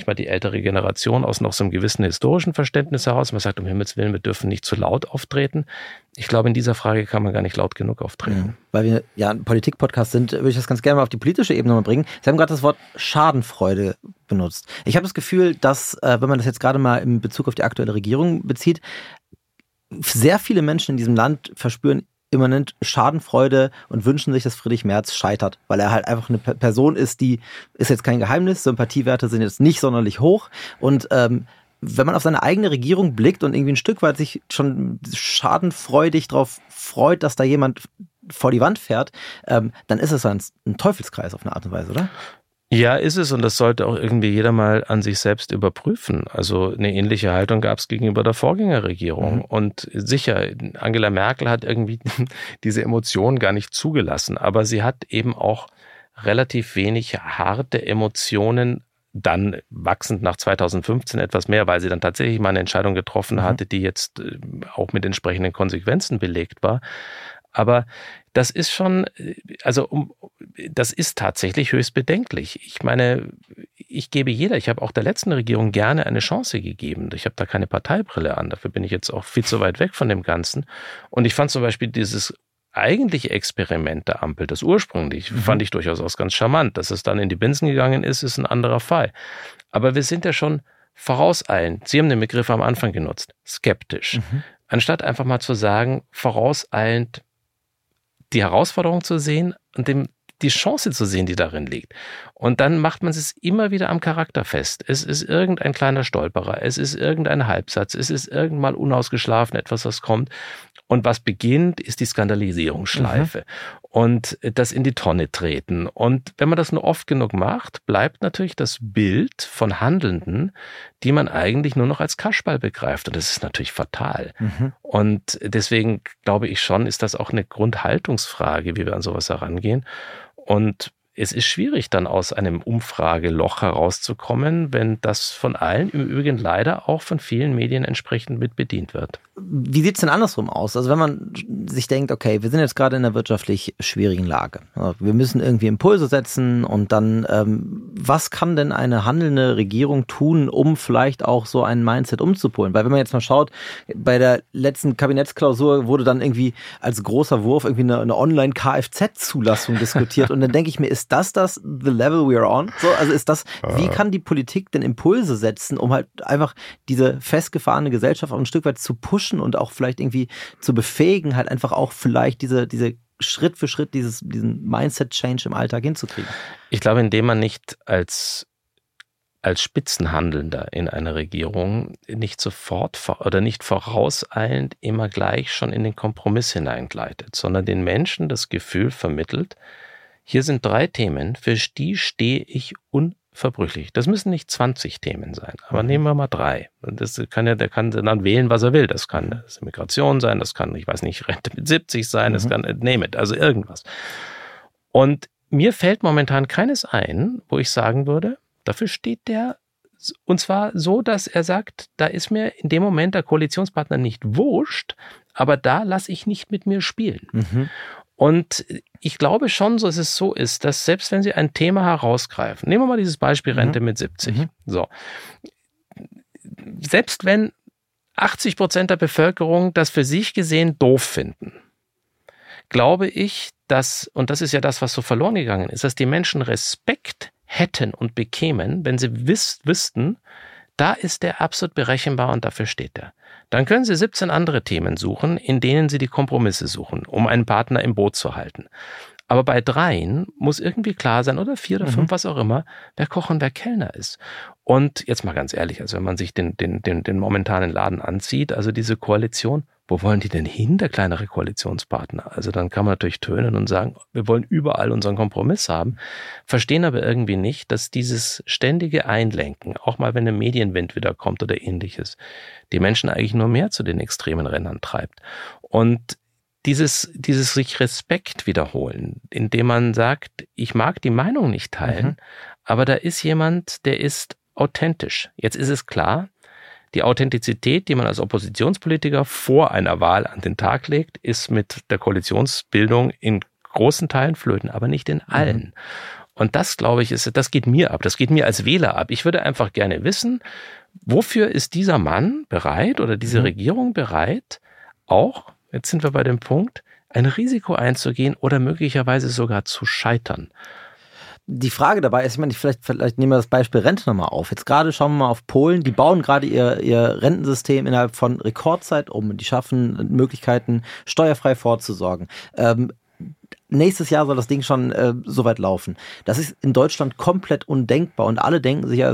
ältere Generation aus noch so einem gewissen historischen Verständnis heraus. Man sagt, um Himmels Willen, wir dürfen nicht zu laut auftreten. Ich glaube, in dieser Frage kann man gar nicht laut genug auftreten. Weil wir ja ein Politik-Podcast sind, würde ich das ganz gerne mal auf die politische Ebene mal bringen. Sie haben gerade das Wort Schadenfreude benutzt. Ich habe das Gefühl, dass, wenn man das jetzt gerade mal in Bezug auf die aktuelle Regierung bezieht, sehr viele Menschen in diesem Land verspüren immanent Schadenfreude und wünschen sich, dass Friedrich Merz scheitert, weil er halt einfach eine Person ist, die ist jetzt kein Geheimnis, Sympathiewerte sind jetzt nicht sonderlich hoch und wenn man auf seine eigene Regierung blickt und irgendwie ein Stück weit sich schon schadenfreudig darauf freut, dass da jemand vor die Wand fährt, dann ist es ein Teufelskreis auf eine Art und Weise, oder? Ja, ist es, und das sollte auch irgendwie jeder mal an sich selbst überprüfen. Also eine ähnliche Haltung gab es gegenüber der Vorgängerregierung. Und sicher, Angela Merkel hat irgendwie diese Emotionen gar nicht zugelassen, aber sie hat eben auch relativ wenig harte Emotionen, dann wachsend nach 2015 etwas mehr, weil sie dann tatsächlich mal eine Entscheidung getroffen hatte, die jetzt auch mit entsprechenden Konsequenzen belegt war. Aber das ist schon, das ist tatsächlich höchst bedenklich. Ich meine, ich habe auch der letzten Regierung gerne eine Chance gegeben. Ich habe da keine Parteibrille an, dafür bin ich jetzt auch viel zu weit weg von dem Ganzen. Und ich fand zum Beispiel dieses eigentliche Experiment der Ampel, das ursprünglich, fand ich durchaus auch ganz charmant. Dass es dann in die Binsen gegangen ist ein anderer Fall. Aber wir sind ja schon vorauseilend, Sie haben den Begriff am Anfang genutzt, skeptisch. Anstatt einfach mal zu sagen, vorauseilend die Herausforderung zu sehen und die Chance zu sehen, die darin liegt. Und dann macht man es immer wieder am Charakter fest. Es ist irgendein kleiner Stolperer, es ist irgendein Halbsatz, es ist irgendwann unausgeschlafen etwas, was kommt. Und was beginnt, ist die Skandalisierungsschleife und das in die Tonne treten. Und wenn man das nur oft genug macht, bleibt natürlich das Bild von Handelnden, die man eigentlich nur noch als Kasperl begreift. Und das ist natürlich fatal. Und deswegen glaube ich schon, ist das auch eine Grundhaltungsfrage, wie wir an sowas herangehen. Und es ist schwierig, dann aus einem Umfrageloch herauszukommen, wenn das von allen, im Übrigen leider auch von vielen Medien entsprechend mit bedient wird. Wie sieht es denn andersrum aus? Also wenn man sich denkt, okay, wir sind jetzt gerade in einer wirtschaftlich schwierigen Lage. Wir müssen irgendwie Impulse setzen und dann, was kann denn eine handelnde Regierung tun, um vielleicht auch so ein Mindset umzupolen? Weil wenn man jetzt mal schaut, bei der letzten Kabinettsklausur wurde dann irgendwie als großer Wurf irgendwie eine Online-Kfz-Zulassung diskutiert und dann denke ich mir, ist das the level we are on? So, also ist das, wie kann die Politik denn Impulse setzen, um halt einfach diese festgefahrene Gesellschaft auch ein Stück weit zu pushen und auch vielleicht irgendwie zu befähigen, halt einfach auch vielleicht diese Schritt für Schritt diesen Mindset-Change im Alltag hinzukriegen? Ich glaube, indem man nicht als Spitzenhandelnder in einer Regierung nicht sofort oder nicht vorauseilend immer gleich schon in den Kompromiss hineingleitet, sondern den Menschen das Gefühl vermittelt, hier sind 3 Themen, für die stehe ich unverbrüchlich. Das müssen nicht 20 Themen sein, aber nehmen wir mal 3. Und der kann dann wählen, was er will. Das kann Migration sein, das kann, ich weiß nicht, Rente mit 70 sein, das kann, name it, also irgendwas. Und mir fällt momentan keines ein, wo ich sagen würde, dafür steht der, und zwar so, dass er sagt, da ist mir in dem Moment der Koalitionspartner nicht wurscht, aber da lasse ich nicht mit mir spielen. Und ich glaube schon, dass es so ist, dass selbst wenn Sie ein Thema herausgreifen, nehmen wir mal dieses Beispiel Rente mit 70, so, selbst wenn 80% der Bevölkerung das für sich gesehen doof finden, glaube ich, dass, und das ist ja das, was so verloren gegangen ist, dass die Menschen Respekt hätten und bekämen, wenn sie wüssten, da ist der absolut berechenbar und dafür steht er. Dann können Sie 17 andere Themen suchen, in denen Sie die Kompromisse suchen, um einen Partner im Boot zu halten. Aber bei 3 muss irgendwie klar sein, oder 4 oder 5, was auch immer, wer Koch und wer Kellner ist. Und jetzt mal ganz ehrlich, also wenn man sich den momentanen Laden anzieht, also diese Koalition, wo wollen die denn hin, der kleinere Koalitionspartner? Also dann kann man natürlich tönen und sagen, wir wollen überall unseren Kompromiss haben, verstehen aber irgendwie nicht, dass dieses ständige Einlenken, auch mal wenn ein Medienwind wieder kommt oder ähnliches, die Menschen eigentlich nur mehr zu den extremen Rändern treibt. Und dieses sich Respekt wiederholen, indem man sagt, ich mag die Meinung nicht teilen, aber da ist jemand, der ist authentisch. Jetzt ist es klar, die Authentizität, die man als Oppositionspolitiker vor einer Wahl an den Tag legt, ist mit der Koalitionsbildung in großen Teilen flöten, aber nicht in allen. Und das, glaube ich, das geht mir ab. Das geht mir als Wähler ab. Ich würde einfach gerne wissen, wofür ist dieser Mann bereit oder diese Regierung bereit, auch, jetzt sind wir bei dem Punkt, ein Risiko einzugehen oder möglicherweise sogar zu scheitern. Die Frage dabei ist, ich meine, vielleicht nehmen wir das Beispiel Rente nochmal auf. Jetzt gerade schauen wir mal auf Polen, die bauen gerade ihr Rentensystem innerhalb von Rekordzeit um. Die schaffen Möglichkeiten, steuerfrei vorzusorgen. Nächstes Jahr soll das Ding schon so weit laufen. Das ist in Deutschland komplett undenkbar und alle denken sich ja,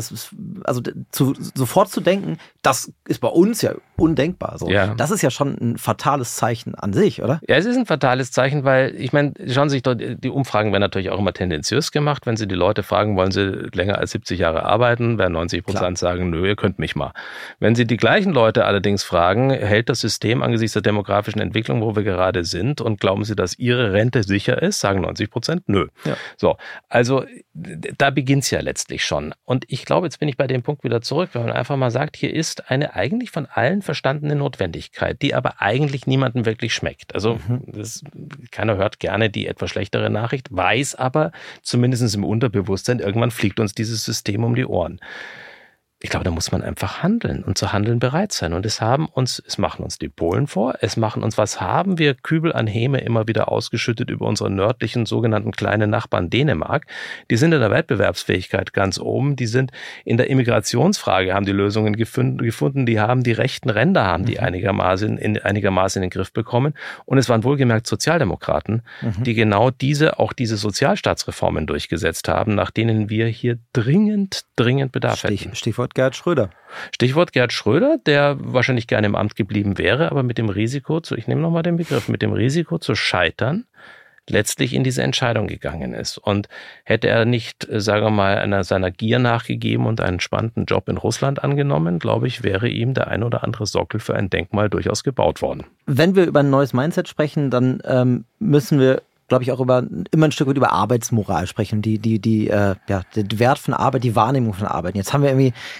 sofort zu denken, das ist bei uns ja undenkbar. So. Ja. Das ist ja schon ein fatales Zeichen an sich, oder? Ja, es ist ein fatales Zeichen, weil, ich meine, schauen Sie sich doch, die Umfragen werden natürlich auch immer tendenziös gemacht. Wenn Sie die Leute fragen, wollen sie länger als 70 Jahre arbeiten, werden 90% sagen, nö, ihr könnt mich mal. Wenn Sie die gleichen Leute allerdings fragen, hält das System angesichts der demografischen Entwicklung, wo wir gerade sind, und glauben Sie, dass Ihre Rente sicher ist, sagen 90%, nö. Ja. So, also da beginnt es ja letztlich schon. Und ich glaube, jetzt bin ich bei dem Punkt wieder zurück, wenn man einfach mal sagt, hier ist eine eigentlich von allen verstandene Notwendigkeit, die aber eigentlich niemandem wirklich schmeckt. Also keiner hört gerne die etwas schlechtere Nachricht, weiß aber zumindest im Unterbewusstsein, irgendwann fliegt uns dieses System um die Ohren. Ich glaube, da muss man einfach handeln und zu handeln bereit sein. Und es machen uns die Polen vor, was haben wir Kübel an Häme immer wieder ausgeschüttet über unsere nördlichen sogenannten kleinen Nachbarn Dänemark. Die sind in der Wettbewerbsfähigkeit ganz oben, die sind in der Immigrationsfrage, haben die Lösungen gefunden, die haben die rechten Ränder, haben die einigermaßen in den Griff bekommen. Und es waren wohlgemerkt Sozialdemokraten, die genau diese Sozialstaatsreformen durchgesetzt haben, nach denen wir hier dringend Bedarf hätten. Stichwort Gerhard Schröder. Stichwort Gerhard Schröder, der wahrscheinlich gerne im Amt geblieben wäre, aber mit dem Risiko, ich nehme nochmal den Begriff, mit dem Risiko zu scheitern, letztlich in diese Entscheidung gegangen ist. Und hätte er nicht, sagen wir mal, seiner Gier nachgegeben und einen spannenden Job in Russland angenommen, glaube ich, wäre ihm der ein oder andere Sockel für ein Denkmal durchaus gebaut worden. Wenn wir über ein neues Mindset sprechen, dann müssen wir, glaube ich, auch immer ein Stück weit über Arbeitsmoral sprechen, den Wert von Arbeit, die Wahrnehmung von Arbeit. Jetzt haben wir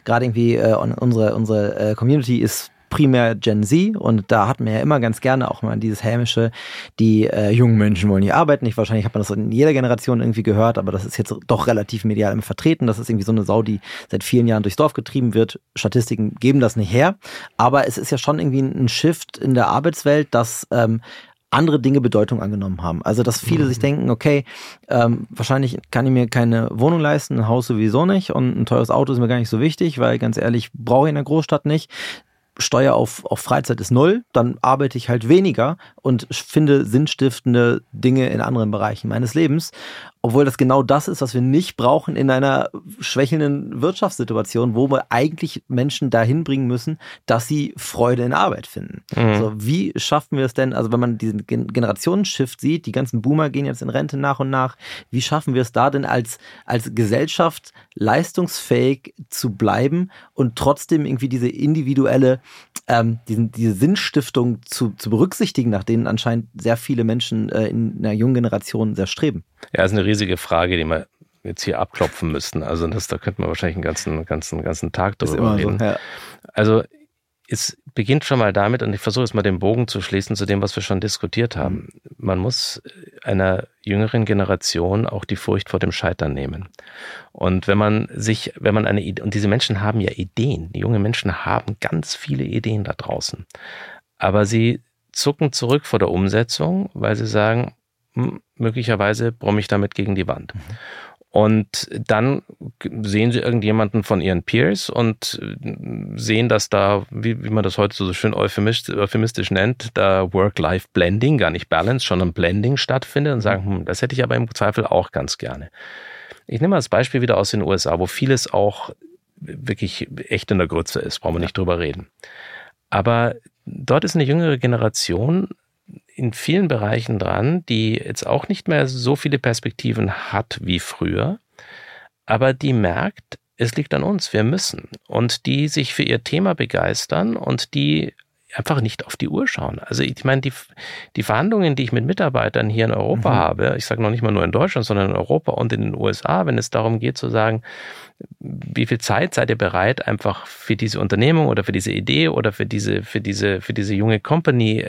unsere Community ist primär Gen Z und da hatten wir ja immer ganz gerne auch mal dieses hämische, die jungen Menschen wollen nicht arbeiten. Wahrscheinlich hat man das in jeder Generation irgendwie gehört, aber das ist jetzt doch relativ medial immer vertreten. Das ist irgendwie so eine Sau, die seit vielen Jahren durchs Dorf getrieben wird. Statistiken geben das nicht her, aber es ist ja schon irgendwie ein Shift in der Arbeitswelt, dass andere Dinge Bedeutung angenommen haben. Also, dass viele sich denken, okay, wahrscheinlich kann ich mir keine Wohnung leisten, ein Haus sowieso nicht und ein teures Auto ist mir gar nicht so wichtig, weil ganz ehrlich, brauche ich in der Großstadt nicht. Steuer auf Freizeit ist 0, dann arbeite ich halt weniger und finde sinnstiftende Dinge in anderen Bereichen meines Lebens. Obwohl das genau das ist, was wir nicht brauchen in einer schwächelnden Wirtschaftssituation, wo wir eigentlich Menschen dahin bringen müssen, dass sie Freude in Arbeit finden. Also wie schaffen wir es denn, also wenn man diesen Generationenshift sieht, die ganzen Boomer gehen jetzt in Rente nach und nach, wie schaffen wir es da denn als Gesellschaft leistungsfähig zu bleiben und trotzdem irgendwie diese individuelle, diese Sinnstiftung zu berücksichtigen, nach denen anscheinend sehr viele Menschen in einer jungen Generation sehr streben? Ja, ist eine riesige Frage, die wir jetzt hier abklopfen müssten. Also da könnten wir wahrscheinlich einen ganzen Tag darüber reden. So, ja. Also es beginnt schon mal damit, und ich versuche jetzt mal den Bogen zu schließen zu dem, was wir schon diskutiert haben. Man muss einer jüngeren Generation auch die Furcht vor dem Scheitern nehmen. Und und diese Menschen haben ja Ideen. Die jungen Menschen haben ganz viele Ideen da draußen. Aber sie zucken zurück vor der Umsetzung, weil sie sagen, möglicherweise brumme ich damit gegen die Wand. Und dann sehen sie irgendjemanden von ihren Peers und sehen, dass da, wie man das heute so schön euphemistisch nennt, da Work-Life-Blending, gar nicht Balance, schon ein Blending stattfindet und sagen, das hätte ich aber im Zweifel auch ganz gerne. Ich nehme mal das Beispiel wieder aus den USA, wo vieles auch wirklich echt in der Grütze ist, brauchen wir nicht drüber reden. Aber dort ist eine jüngere Generation in vielen Bereichen dran, die jetzt auch nicht mehr so viele Perspektiven hat wie früher, aber die merkt, es liegt an uns, wir müssen. Und die sich für ihr Thema begeistern und die einfach nicht auf die Uhr schauen. Also ich meine, die Verhandlungen, die ich mit Mitarbeitern hier in Europa habe, ich sage noch nicht mal nur in Deutschland, sondern in Europa und in den USA, wenn es darum geht zu sagen, wie viel Zeit seid ihr bereit, einfach für diese Unternehmung oder für diese Idee oder für diese junge Company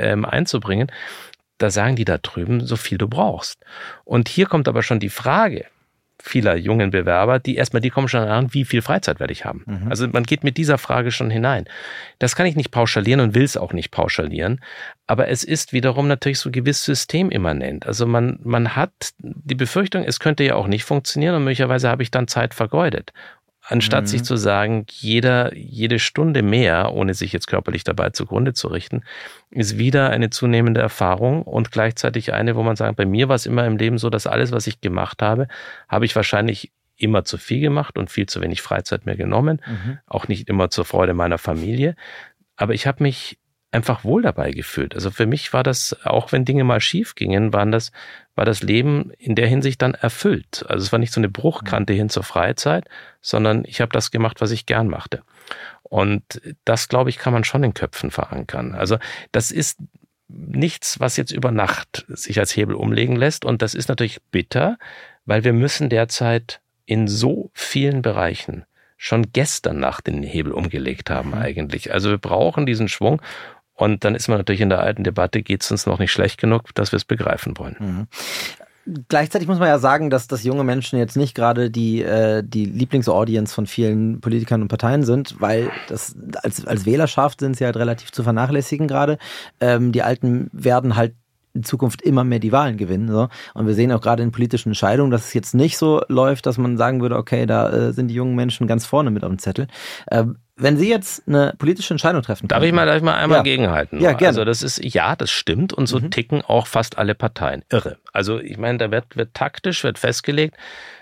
einzubringen, da sagen die da drüben, so viel du brauchst. Und hier kommt aber schon die Frage, vieler jungen Bewerber, die kommen schon an, wie viel Freizeit werde ich haben? Also man geht mit dieser Frage schon hinein. Das kann ich nicht pauschalieren und will es auch nicht pauschalieren, aber es ist wiederum natürlich so gewiss systemimmanent. Also man hat die Befürchtung, es könnte ja auch nicht funktionieren und möglicherweise habe ich dann Zeit vergeudet. Anstatt sich zu sagen, jede Stunde mehr, ohne sich jetzt körperlich dabei zugrunde zu richten, ist wieder eine zunehmende Erfahrung und gleichzeitig eine, wo man sagt, bei mir war es immer im Leben so, dass alles, was ich gemacht habe ich wahrscheinlich immer zu viel gemacht und viel zu wenig Freizeit mir genommen. Auch nicht immer zur Freude meiner Familie. Aber ich habe mich einfach wohl dabei gefühlt. Also für mich war das, auch wenn Dinge mal schief gingen, war das Leben in der Hinsicht dann erfüllt. Also es war nicht so eine Bruchkante hin zur Freizeit, sondern ich habe das gemacht, was ich gern machte. Und das, glaube ich, kann man schon in Köpfen verankern. Also das ist nichts, was jetzt über Nacht sich als Hebel umlegen lässt. Und das ist natürlich bitter, weil wir müssen derzeit in so vielen Bereichen schon gestern Nacht den Hebel umgelegt haben eigentlich. Also wir brauchen diesen Schwung. Und dann ist man natürlich in der alten Debatte, geht es uns noch nicht schlecht genug, dass wir es begreifen wollen. Gleichzeitig muss man ja sagen, dass junge Menschen jetzt nicht gerade die Lieblingsaudience von vielen Politikern und Parteien sind, weil das als Wählerschaft sind sie halt relativ zu vernachlässigen gerade. Die Alten werden halt in Zukunft immer mehr die Wahlen gewinnen. So. Und wir sehen auch gerade in politischen Entscheidungen, dass es jetzt nicht so läuft, dass man sagen würde, okay, da sind die jungen Menschen ganz vorne mit auf dem Zettel. Wenn Sie jetzt eine politische Entscheidung treffen Darf ich mal einmal gegenhalten? Ja, gerne. Also das stimmt und so ticken auch fast alle Parteien. Irre. Also ich meine, da wird taktisch festgelegt,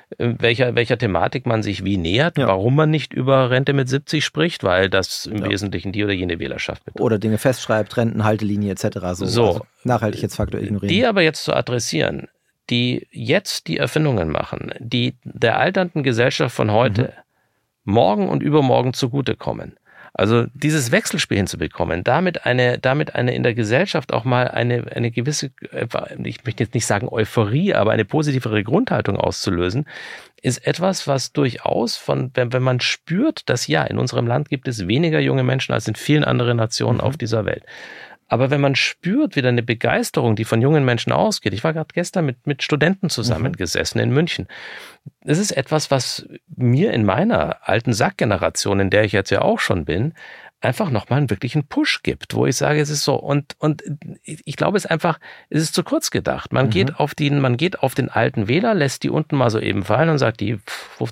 welcher Thematik man sich wie nähert, warum man nicht über Rente mit 70 spricht, weil das im Wesentlichen die oder jene Wählerschaft betrifft. Oder Dinge festschreibt, Rentenhaltelinie etc. So. Also Nachhaltigkeitsfaktor ignorieren. Die aber jetzt zu adressieren, die jetzt die Erfindungen machen, die der alternden Gesellschaft von heute morgen und übermorgen zugutekommen. Also dieses Wechselspiel hinzubekommen, damit eine in der Gesellschaft auch mal eine gewisse, ich möchte jetzt nicht sagen Euphorie, aber eine positivere Grundhaltung auszulösen, ist etwas, was durchaus wenn man spürt, dass in unserem Land gibt es weniger junge Menschen als in vielen anderen Nationen auf dieser Welt. Aber wenn man spürt wieder eine Begeisterung, die von jungen Menschen ausgeht, ich war gerade gestern mit Studenten zusammengesessen in München. Das ist etwas, was mir in meiner alten Sackgeneration, in der ich jetzt ja auch schon bin, einfach nochmal einen wirklichen Push gibt, wo ich sage, es ist so, und ich glaube, es ist zu kurz gedacht. Man geht auf den alten Wähler, lässt die unten mal so eben fallen und sagt, die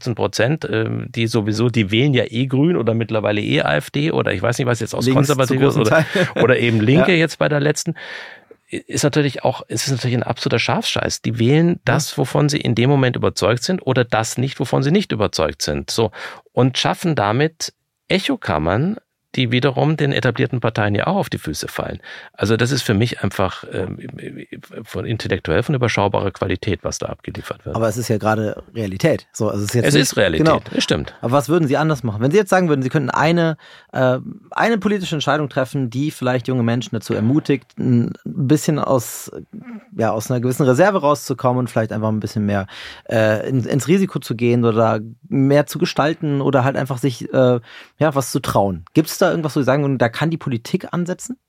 15%, die wählen ja Grün oder mittlerweile AfD oder ich weiß nicht, was jetzt aus Konservatives oder eben Linke jetzt bei der letzten. Es ist natürlich ein absoluter Schafsscheiß. Die wählen das, wovon sie in dem Moment überzeugt sind oder das nicht, wovon sie nicht überzeugt sind. So. Und schaffen damit Echokammern, die wiederum den etablierten Parteien ja auch auf die Füße fallen. Also das ist für mich einfach intellektuell von überschaubarer Qualität, was da abgeliefert wird. Aber es ist ja gerade Realität. So, also es ist Realität, genau. Das stimmt. Aber was würden Sie anders machen? Wenn Sie jetzt sagen würden, Sie könnten eine politische Entscheidung treffen, die vielleicht junge Menschen dazu ermutigt, ein bisschen aus einer gewissen Reserve rauszukommen und vielleicht einfach ein bisschen mehr ins Risiko zu gehen oder mehr zu gestalten oder halt einfach sich was zu trauen. Gibt es da irgendwas, wo Sie sagen würden, da kann die Politik ansetzen?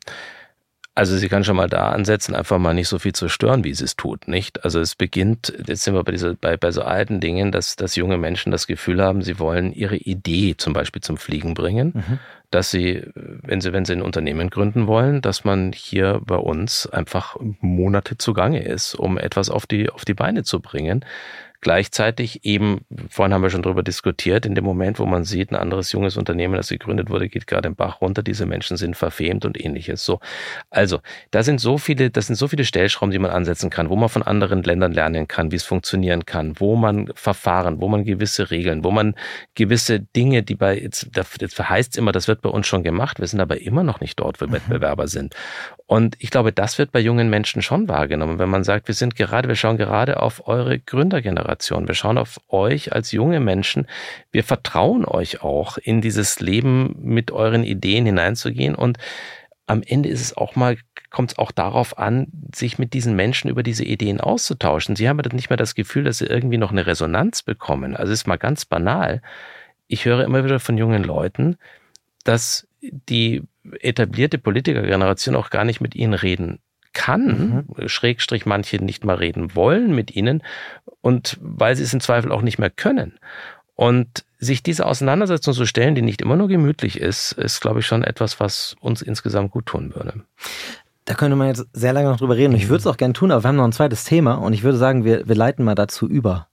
Also sie kann schon mal da ansetzen, einfach mal nicht so viel zu stören, wie sie es tut, nicht? Also es beginnt, jetzt sind wir bei so alten Dingen, dass junge Menschen das Gefühl haben, sie wollen ihre Idee zum Beispiel zum Fliegen bringen, dass sie, wenn sie ein Unternehmen gründen wollen, dass man hier bei uns einfach Monate zugange ist, um etwas auf die Beine zu bringen. Gleichzeitig eben, vorhin haben wir schon drüber diskutiert, in dem Moment, wo man sieht, ein anderes junges Unternehmen, das gegründet wurde, geht gerade den Bach runter, diese Menschen sind verfemt und ähnliches. So. Also, das sind so viele Stellschrauben, die man ansetzen kann, wo man von anderen Ländern lernen kann, wie es funktionieren kann, wo man Verfahren, wo man gewisse Regeln, wo man gewisse Dinge, die jetzt heißt es immer, das wird bei uns schon gemacht, wir sind aber immer noch nicht dort, wo Wettbewerber sind. Und ich glaube, das wird bei jungen Menschen schon wahrgenommen, wenn man sagt, wir schauen gerade auf eure Gründergeneration, wir schauen auf euch als junge Menschen, wir vertrauen euch auch, in dieses Leben mit euren Ideen hineinzugehen und am Ende kommt es auch darauf an, sich mit diesen Menschen über diese Ideen auszutauschen. Sie haben dann nicht mehr das Gefühl, dass sie irgendwie noch eine Resonanz bekommen. Also es ist mal ganz banal. Ich höre immer wieder von jungen Leuten, dass die etablierte Politikergeneration auch gar nicht mit ihnen reden kann, Schrägstrich manche nicht mal reden wollen mit ihnen und weil sie es im Zweifel auch nicht mehr können. Und sich diese Auseinandersetzung zu stellen, die nicht immer nur gemütlich ist, glaube ich, schon etwas, was uns insgesamt gut tun würde. Da könnte man jetzt sehr lange noch drüber reden. Ich würde es auch gerne tun, aber wir haben noch ein zweites Thema und ich würde sagen, wir leiten mal dazu über.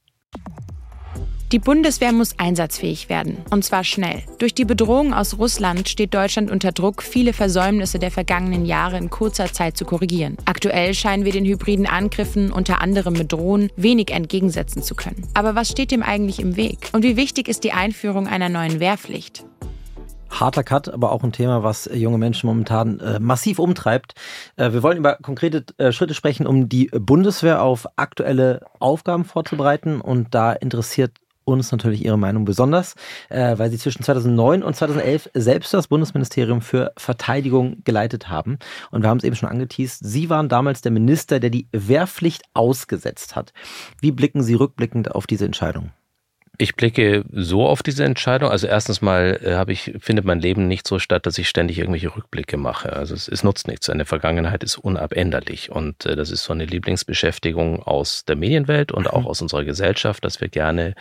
Die Bundeswehr muss einsatzfähig werden, und zwar schnell. Durch die Bedrohung aus Russland steht Deutschland unter Druck, viele Versäumnisse der vergangenen Jahre in kurzer Zeit zu korrigieren. Aktuell scheinen wir den hybriden Angriffen, unter anderem mit Drohnen, wenig entgegensetzen zu können. Aber was steht dem eigentlich im Weg? Und wie wichtig ist die Einführung einer neuen Wehrpflicht? Harter Cut, aber auch ein Thema, was junge Menschen momentan massiv umtreibt. Wir wollen über konkrete Schritte sprechen, um die Bundeswehr auf aktuelle Aufgaben vorzubereiten. Und da interessiert uns natürlich Ihre Meinung besonders, weil Sie zwischen 2009 und 2011 selbst das Bundesministerium für Verteidigung geleitet haben. Und wir haben es eben schon angeteast, Sie waren damals der Minister, der die Wehrpflicht ausgesetzt hat. Wie blicken Sie rückblickend auf diese Entscheidung? Ich blicke so auf diese Entscheidung. Also erstens mal findet mein Leben nicht so statt, dass ich ständig irgendwelche Rückblicke mache. Also es nutzt nichts. Eine Vergangenheit ist unabänderlich. Und das ist so eine Lieblingsbeschäftigung aus der Medienwelt und auch aus unserer Gesellschaft, dass wir gerne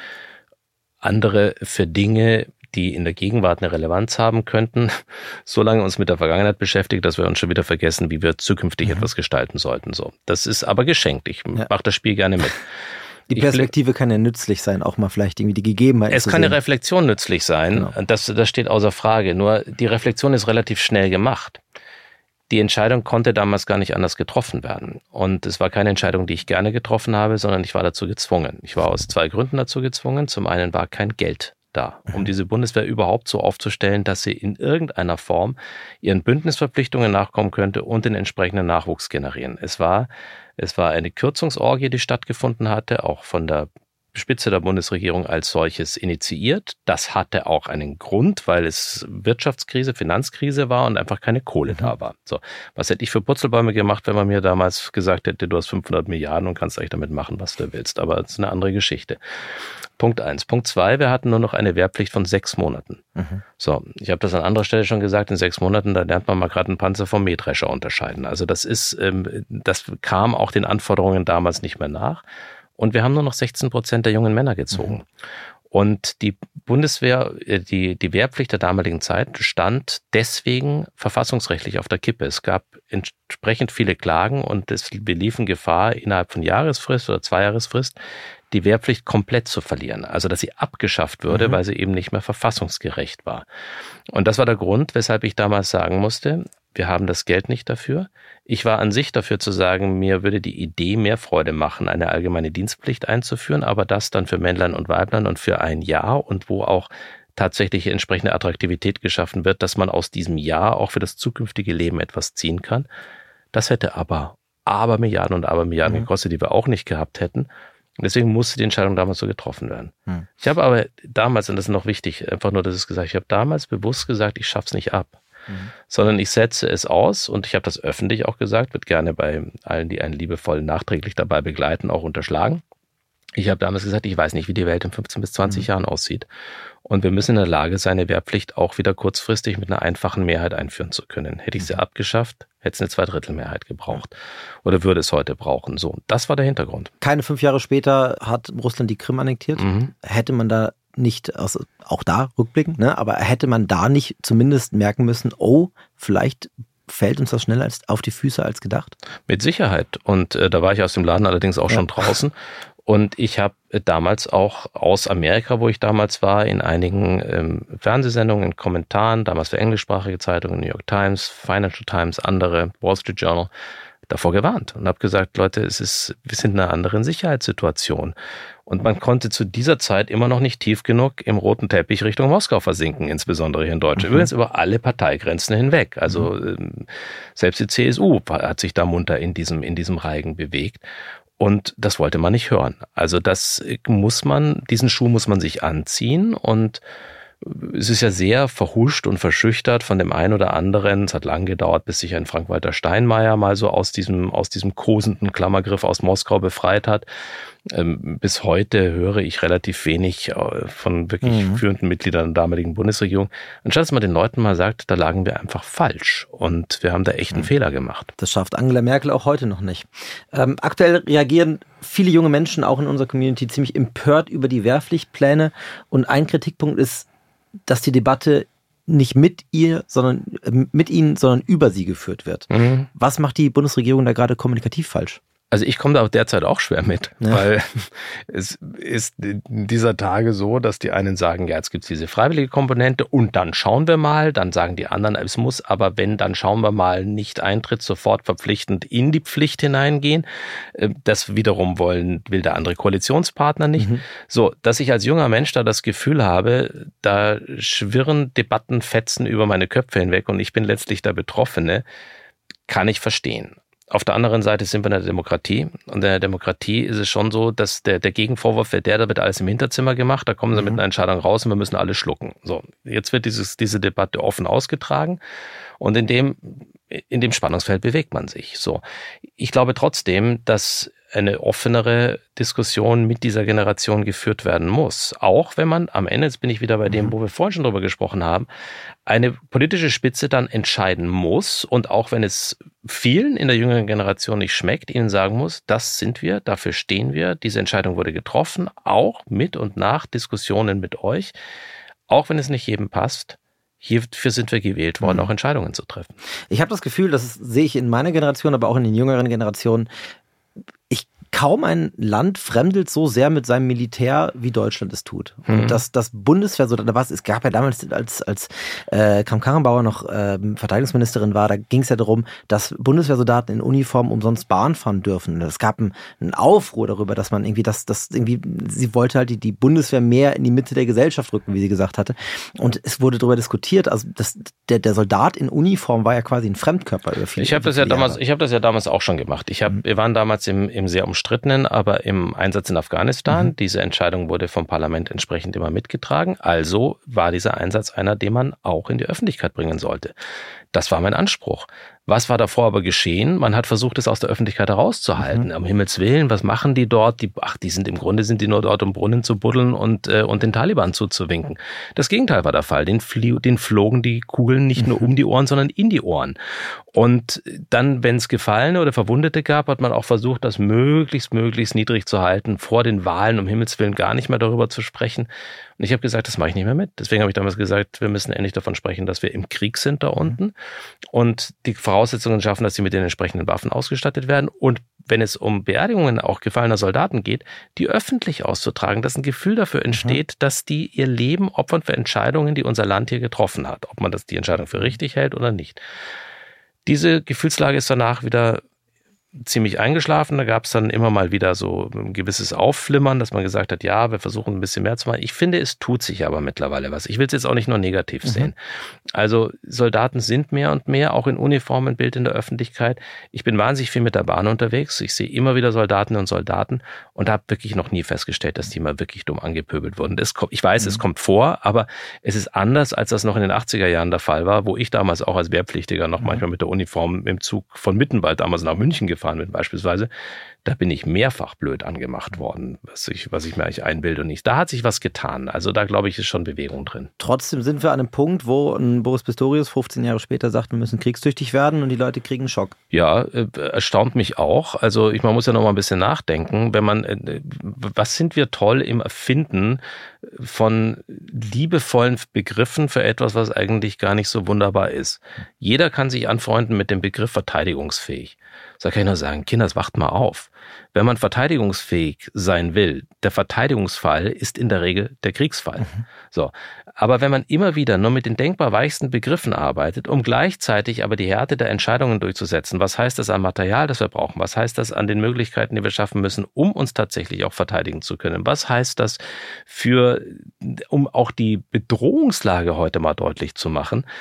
andere für Dinge, die in der Gegenwart eine Relevanz haben könnten, so lange uns mit der Vergangenheit beschäftigt, dass wir uns schon wieder vergessen, wie wir zukünftig etwas gestalten sollten. So, das ist aber geschenkt. Ich mache das Spiel gerne mit. Die Perspektive kann ja nützlich sein, auch mal vielleicht irgendwie die Gegebenheiten. Es kann eine Reflexion nützlich sein, genau. Das steht außer Frage. Nur die Reflexion ist relativ schnell gemacht. Die Entscheidung konnte damals gar nicht anders getroffen werden. Und es war keine Entscheidung, die ich gerne getroffen habe, sondern ich war dazu gezwungen. Ich war aus 2 Gründen dazu gezwungen. Zum einen war kein Geld da, um diese Bundeswehr überhaupt so aufzustellen, dass sie in irgendeiner Form ihren Bündnisverpflichtungen nachkommen könnte und den entsprechenden Nachwuchs generieren. Es war eine Kürzungsorgie, die stattgefunden hatte, auch von der Spitze der Bundesregierung als solches initiiert. Das hatte auch einen Grund, weil es Wirtschaftskrise, Finanzkrise war und einfach keine Kohle da war. So, was hätte ich für Purzelbäume gemacht, wenn man mir damals gesagt hätte, du hast 500 Milliarden und kannst eigentlich damit machen, was du willst. Aber das ist eine andere Geschichte. Punkt 1. Punkt 2, wir hatten nur noch eine Wehrpflicht von 6 Monaten. So, ich habe das an anderer Stelle schon gesagt, in 6 Monaten, da lernt man mal gerade einen Panzer vom Mähdrescher unterscheiden. Also das kam auch den Anforderungen damals nicht mehr nach. Und wir haben nur noch 16% der jungen Männer gezogen. Und die Bundeswehr, die Wehrpflicht der damaligen Zeit stand deswegen verfassungsrechtlich auf der Kippe. Es gab entsprechend viele Klagen und wir liefen Gefahr, innerhalb von Jahresfrist oder 2-Jahresfrist die Wehrpflicht komplett zu verlieren. Also, dass sie abgeschafft würde, weil sie eben nicht mehr verfassungsgerecht war. Und das war der Grund, weshalb ich damals sagen musste, wir haben das Geld nicht dafür. Ich war an sich dafür zu sagen, mir würde die Idee mehr Freude machen, eine allgemeine Dienstpflicht einzuführen, aber das dann für Männlein und Weiblein und für ein Jahr und wo auch tatsächlich entsprechende Attraktivität geschaffen wird, dass man aus diesem Jahr auch für das zukünftige Leben etwas ziehen kann. Das hätte aber Milliarden und Abermilliarden gekostet, die wir auch nicht gehabt hätten. Deswegen musste die Entscheidung damals so getroffen werden. Ich habe aber damals, und das ist noch wichtig, einfach nur, dass ich es gesagt habe, ich habe damals bewusst gesagt, ich schaffe es nicht ab. Sondern ich setze es aus und ich habe das öffentlich auch gesagt, wird gerne bei allen, die einen liebevoll nachträglich dabei begleiten, auch unterschlagen. Ich habe damals gesagt, ich weiß nicht, wie die Welt in 15 bis 20 Jahren aussieht. Und wir müssen in der Lage sein, eine Wehrpflicht auch wieder kurzfristig mit einer einfachen Mehrheit einführen zu können. Hätte ich sie abgeschafft, hätte es eine 2/3-Mehrheit gebraucht. Oder würde es heute brauchen. So, das war der Hintergrund. Keine 5 Jahre später hat Russland die Krim annektiert. Hätte man da nicht, also auch da rückblickend, ne, aber hätte man da nicht zumindest merken müssen, oh, vielleicht fällt uns das schneller auf die Füße als gedacht? Mit Sicherheit. Und da war ich aus dem Laden allerdings auch schon draußen. Und ich habe damals auch aus Amerika, wo ich damals war, in einigen Fernsehsendungen, in Kommentaren, damals für englischsprachige Zeitungen, New York Times, Financial Times, andere, Wall Street Journal, davor gewarnt und habe gesagt, Leute, wir sind in einer anderen Sicherheitssituation. Und man konnte zu dieser Zeit immer noch nicht tief genug im roten Teppich Richtung Moskau versinken, insbesondere hier in Deutschland. Übrigens über alle Parteigrenzen hinweg. Also selbst die CSU hat sich da munter in diesem Reigen bewegt. Und das wollte man nicht hören. Also diesen Schuh muss man sich anziehen und Es ist ja sehr verhuscht und verschüchtert von dem einen oder anderen. Es hat lang gedauert, bis sich ein Frank-Walter Steinmeier mal so aus diesem kosenden Klammergriff aus Moskau befreit hat. Bis heute höre ich relativ wenig von wirklich führenden Mitgliedern der damaligen Bundesregierung. Anstatt dass man den Leuten mal sagt, da lagen wir einfach falsch und wir haben da echt einen Fehler gemacht. Das schafft Angela Merkel auch heute noch nicht. Aktuell reagieren viele junge Menschen auch in unserer Community ziemlich empört über die Wehrpflichtpläne. Und ein Kritikpunkt ist, dass die Debatte nicht mit ihnen, sondern über sie geführt wird. Was macht die Bundesregierung da gerade kommunikativ falsch? Also ich komme da derzeit auch schwer mit, weil es ist in dieser Tage so, dass die einen sagen, ja, jetzt gibt es diese freiwillige Komponente und dann schauen wir mal. Dann sagen die anderen, es muss aber, wenn, dann schauen wir mal, nicht Eintritt sofort verpflichtend in die Pflicht hineingehen. Das wiederum will der andere Koalitionspartner nicht. So, dass ich als junger Mensch da das Gefühl habe, da schwirren Debattenfetzen über meine Köpfe hinweg und ich bin letztlich der Betroffene, kann ich verstehen. Auf der anderen Seite sind wir in der Demokratie und in der Demokratie ist es schon so, dass der Gegenvorwurf wird, da wird alles im Hinterzimmer gemacht, da kommen sie mit einer Entscheidung raus und wir müssen alle schlucken. So, jetzt wird diese Debatte offen ausgetragen und in dem Spannungsfeld bewegt man sich. So, ich glaube trotzdem, dass eine offenere Diskussion mit dieser Generation geführt werden muss. Auch wenn man am Ende, jetzt bin ich wieder bei dem, wo wir vorhin schon drüber gesprochen haben, eine politische Spitze dann entscheiden muss und auch wenn es vielen in der jüngeren Generation nicht schmeckt, ihnen sagen muss, das sind wir, dafür stehen wir, diese Entscheidung wurde getroffen, auch mit und nach Diskussionen mit euch, auch wenn es nicht jedem passt. Hierfür sind wir gewählt worden, auch Entscheidungen zu treffen. Ich habe das Gefühl, das sehe ich in meiner Generation, aber auch in den jüngeren Generationen, kaum ein Land fremdelt so sehr mit seinem Militär, wie Deutschland es tut. Und das Bundeswehr, es gab ja damals, als Kramp-Karrenbauer noch Verteidigungsministerin war, da ging es ja darum, dass Bundeswehrsoldaten in Uniform umsonst Bahn fahren dürfen. Es gab einen Aufruhr darüber, dass man irgendwie, sie wollte halt die Bundeswehr mehr in die Mitte der Gesellschaft rücken, wie sie gesagt hatte. Und es wurde darüber diskutiert, also der Soldat in Uniform war ja quasi ein Fremdkörper über viele Jahre. Ich habe das ja damals auch schon gemacht. Wir waren damals im sehr umstrittenen, aber im Einsatz in Afghanistan. Diese Entscheidung wurde vom Parlament entsprechend immer mitgetragen. Also war dieser Einsatz einer, den man auch in die Öffentlichkeit bringen sollte. Das war mein Anspruch. Was war davor aber geschehen? Man hat versucht, es aus der Öffentlichkeit herauszuhalten. Um Himmels Willen, was machen die dort? Im Grunde sind die nur dort, um Brunnen zu buddeln und den Taliban zuzuwinken. Das Gegenteil war der Fall. Den flogen die Kugeln nicht nur um die Ohren, sondern in die Ohren. Und dann, wenn es Gefallene oder Verwundete gab, hat man auch versucht, das möglichst niedrig zu halten, vor den Wahlen, um Himmels Willen gar nicht mehr darüber zu sprechen. Und ich habe gesagt, das mache ich nicht mehr mit. Deswegen habe ich damals gesagt, wir müssen endlich davon sprechen, dass wir im Krieg sind da unten und die Voraussetzungen schaffen, dass sie mit den entsprechenden Waffen ausgestattet werden. Und wenn es um Beerdigungen auch gefallener Soldaten geht, die öffentlich auszutragen, dass ein Gefühl dafür entsteht, dass die ihr Leben opfern für Entscheidungen, die unser Land hier getroffen hat. Ob man die Entscheidung für richtig hält oder nicht. Diese Gefühlslage ist danach wieder ziemlich eingeschlafen. Da gab es dann immer mal wieder so ein gewisses Aufflimmern, dass man gesagt hat, ja, wir versuchen ein bisschen mehr zu machen. Ich finde, es tut sich aber mittlerweile was. Ich will es jetzt auch nicht nur negativ sehen. Also Soldaten sind mehr und mehr auch in Uniform ein Bild in der Öffentlichkeit. Ich bin wahnsinnig viel mit der Bahn unterwegs. Ich sehe immer wieder Soldatinnen und Soldaten und habe wirklich noch nie festgestellt, dass die mal wirklich dumm angepöbelt wurden. Ich weiß, es kommt vor, aber es ist anders, als das noch in den 80er Jahren der Fall war, wo ich damals auch als Wehrpflichtiger noch manchmal mit der Uniform im Zug von Mittenwald damals nach München gefahren bin beispielsweise, da bin ich mehrfach blöd angemacht worden, was ich mir eigentlich einbilde und nicht. Da hat sich was getan. Also da, glaube ich, ist schon Bewegung drin. Trotzdem sind wir an einem Punkt, wo ein Boris Pistorius 15 Jahre später sagt, wir müssen kriegstüchtig werden und die Leute kriegen einen Schock. Ja, erstaunt mich auch. Also man muss ja noch mal ein bisschen nachdenken. Was sind wir toll im Erfinden von liebevollen Begriffen für etwas, was eigentlich gar nicht so wunderbar ist. Jeder kann sich anfreunden mit dem Begriff verteidigungsfähig. Da kann ich nur sagen, Kinders, wacht mal auf. Wenn man verteidigungsfähig sein will, der Verteidigungsfall ist in der Regel der Kriegsfall. So. Aber wenn man immer wieder nur mit den denkbar weichsten Begriffen arbeitet, um gleichzeitig aber die Härte der Entscheidungen durchzusetzen, was heißt das an Material, das wir brauchen? Was heißt das an den Möglichkeiten, die wir schaffen müssen, um uns tatsächlich auch verteidigen zu können? Was heißt das um auch die Bedrohungslage heute mal deutlich zu machen?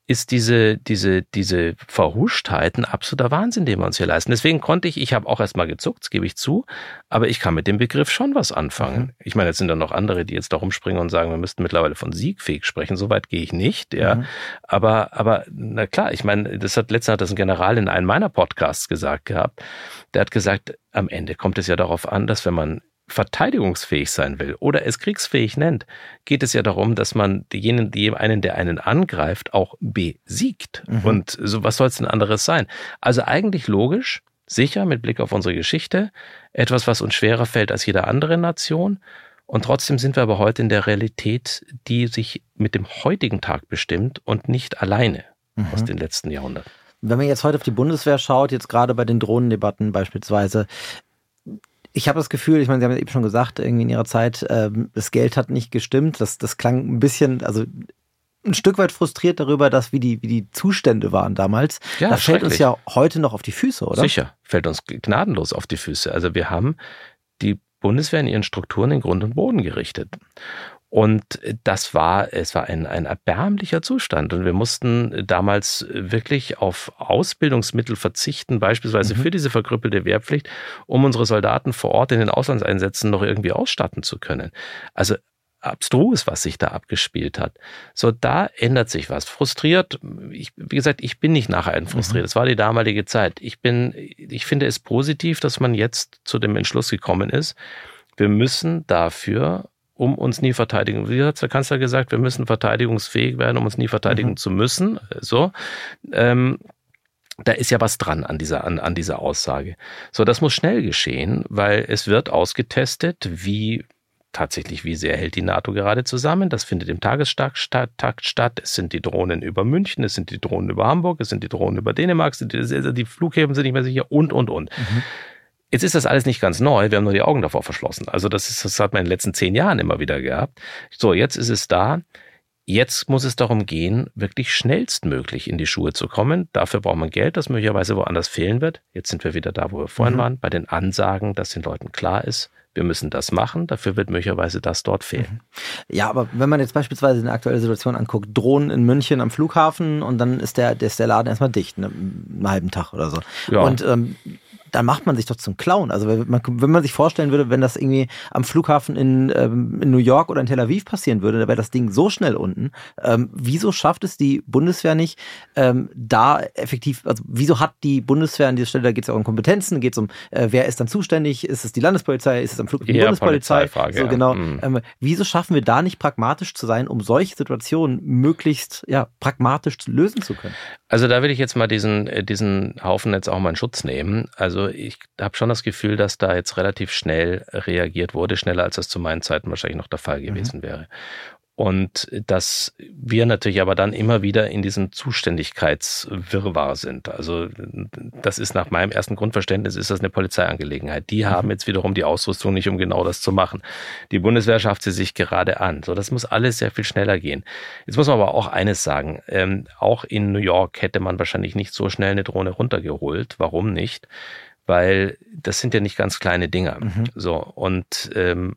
ist diese Verhuschtheit ein absoluter Wahnsinn, den wir uns hier leisten. Deswegen ich habe auch erst mal gezuckt, das gebe ich zu, aber ich kann mit dem Begriff schon was anfangen. Ich meine, jetzt sind da noch andere, die jetzt da rumspringen und sagen, wir müssten mittlerweile von siegfähig sprechen. So weit gehe ich nicht, ja. Aber na klar, ich meine, letztens hat das ein General in einem meiner Podcasts gesagt gehabt. Der hat gesagt, am Ende kommt es ja darauf an, dass wenn man verteidigungsfähig sein will oder es kriegsfähig nennt, geht es ja darum, dass man der einen angreift, auch besiegt. Und so, was soll es denn anderes sein? Also eigentlich logisch, sicher mit Blick auf unsere Geschichte, etwas, was uns schwerer fällt als jede andere Nation. Und trotzdem sind wir aber heute in der Realität, die sich mit dem heutigen Tag bestimmt und nicht alleine aus den letzten Jahrhunderten. Wenn man jetzt heute auf die Bundeswehr schaut, jetzt gerade bei den Drohnendebatten beispielsweise, ich habe das Gefühl, ich meine, Sie haben ja eben schon gesagt, irgendwie in Ihrer Zeit, das Geld hat nicht gestimmt. Das klang ein bisschen, also ein Stück weit frustriert darüber, dass wie die Zustände waren damals. Ja, das fällt uns ja heute noch auf die Füße, oder? Sicher, fällt uns gnadenlos auf die Füße. Also wir haben die Bundeswehr in ihren Strukturen in Grund und Boden gerichtet. Und es war ein erbärmlicher Zustand. Und wir mussten damals wirklich auf Ausbildungsmittel verzichten, beispielsweise für diese verkrüppelte Wehrpflicht, um unsere Soldaten vor Ort in den Auslandseinsätzen noch irgendwie ausstatten zu können. Also abstrus, was sich da abgespielt hat. So, da ändert sich was. Frustriert, wie gesagt, ich bin nicht nachher frustriert. Das war die damalige Zeit. Ich finde es positiv, dass man jetzt zu dem Entschluss gekommen ist, wir müssen dafür uns nie verteidigen. Wie hat der Kanzler gesagt, wir müssen verteidigungsfähig werden, uns nie verteidigen zu müssen. So, da ist ja was dran an dieser Aussage. So, das muss schnell geschehen, weil es wird ausgetestet, wie sehr hält die NATO gerade zusammen. Das findet im Tagestakt statt. Es sind die Drohnen über München, es sind die Drohnen über Hamburg, es sind die Drohnen über Dänemark, die Flughäfen sind nicht mehr sicher und. Jetzt ist das alles nicht ganz neu, wir haben nur die Augen davor verschlossen. Also das hat man in den letzten 10 Jahren immer wieder gehabt. So, jetzt ist es da. Jetzt muss es darum gehen, wirklich schnellstmöglich in die Schuhe zu kommen. Dafür braucht man Geld, das möglicherweise woanders fehlen wird. Jetzt sind wir wieder da, wo wir vorhin waren, bei den Ansagen, dass den Leuten klar ist, wir müssen das machen, dafür wird möglicherweise das dort fehlen. Ja, aber wenn man jetzt beispielsweise eine aktuelle Situation anguckt, Drohnen in München am Flughafen und dann ist der Laden erstmal dicht, einen halben Tag oder so. Ja. Und dann macht man sich doch zum Clown. Also wenn man sich vorstellen würde, wenn das irgendwie am Flughafen in New York oder in Tel Aviv passieren würde, da wäre das Ding so schnell unten. Wieso schafft es die Bundeswehr nicht, da effektiv, also wieso hat die Bundeswehr an dieser Stelle, da geht es ja auch um Kompetenzen, geht es um, wer ist dann zuständig, ist es die Landespolizei, ist es am Flughafen die Bundespolizei? So, genau. Wieso schaffen wir da nicht pragmatisch zu sein, um solche Situationen möglichst pragmatisch lösen zu können? Also da will ich jetzt mal diesen Haufen jetzt auch mal in Schutz nehmen. Also ich habe schon das Gefühl, dass da jetzt relativ schnell reagiert wurde, schneller als das zu meinen Zeiten wahrscheinlich noch der Fall gewesen wäre. Und dass wir natürlich aber dann immer wieder in diesem Zuständigkeitswirrwarr sind. Also das ist nach meinem ersten Grundverständnis, ist das eine Polizeiangelegenheit. Die haben jetzt wiederum die Ausrüstung nicht, um genau das zu machen. Die Bundeswehr schafft sie sich gerade an. So, das muss alles sehr viel schneller gehen. Jetzt muss man aber auch eines sagen. Auch in New York hätte man wahrscheinlich nicht so schnell eine Drohne runtergeholt. Warum nicht? Weil das sind ja nicht ganz kleine Dinger. So, und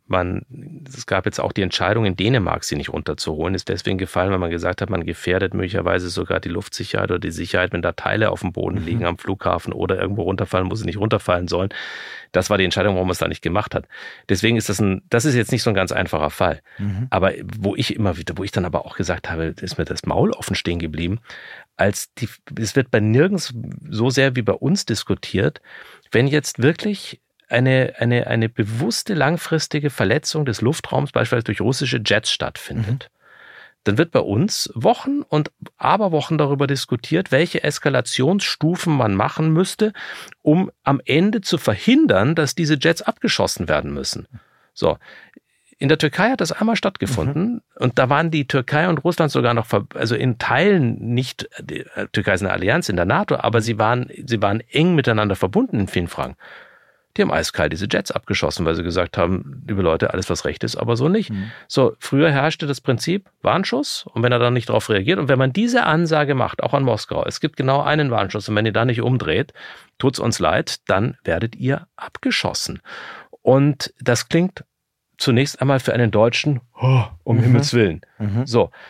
es gab jetzt auch die Entscheidung in Dänemark, sie nicht runterzuholen, ist deswegen gefallen, weil man gesagt hat, man gefährdet möglicherweise sogar die Luftsicherheit oder die Sicherheit, wenn da Teile auf dem Boden liegen am Flughafen oder irgendwo runterfallen, wo sie nicht runterfallen sollen. Das war die Entscheidung, warum man es da nicht gemacht hat. Deswegen ist das ist jetzt nicht so ein ganz einfacher Fall. Aber wo ich dann aber auch gesagt habe, ist mir das Maul offen stehen geblieben, es wird bei nirgends so sehr wie bei uns diskutiert, wenn jetzt wirklich eine bewusste langfristige Verletzung des Luftraums beispielsweise durch russische Jets stattfindet, dann wird bei uns Wochen und Aberwochen darüber diskutiert, welche Eskalationsstufen man machen müsste, um am Ende zu verhindern, dass diese Jets abgeschossen werden müssen. So. In der Türkei hat das einmal stattgefunden und da waren die Türkei und Russland sogar noch, also in Teilen nicht, die Türkei ist eine Allianz in der NATO, aber sie waren eng miteinander verbunden in vielen Fragen. Die haben eiskalt diese Jets abgeschossen, weil sie gesagt haben, liebe Leute, alles was recht ist, aber so nicht. So, früher herrschte das Prinzip Warnschuss und wenn er dann nicht darauf reagiert und wenn man diese Ansage macht, auch an Moskau, es gibt genau einen Warnschuss und wenn ihr da nicht umdreht, tut's uns leid, dann werdet ihr abgeschossen. Und das klingt zunächst einmal für einen Deutschen, um Himmels Willen. So,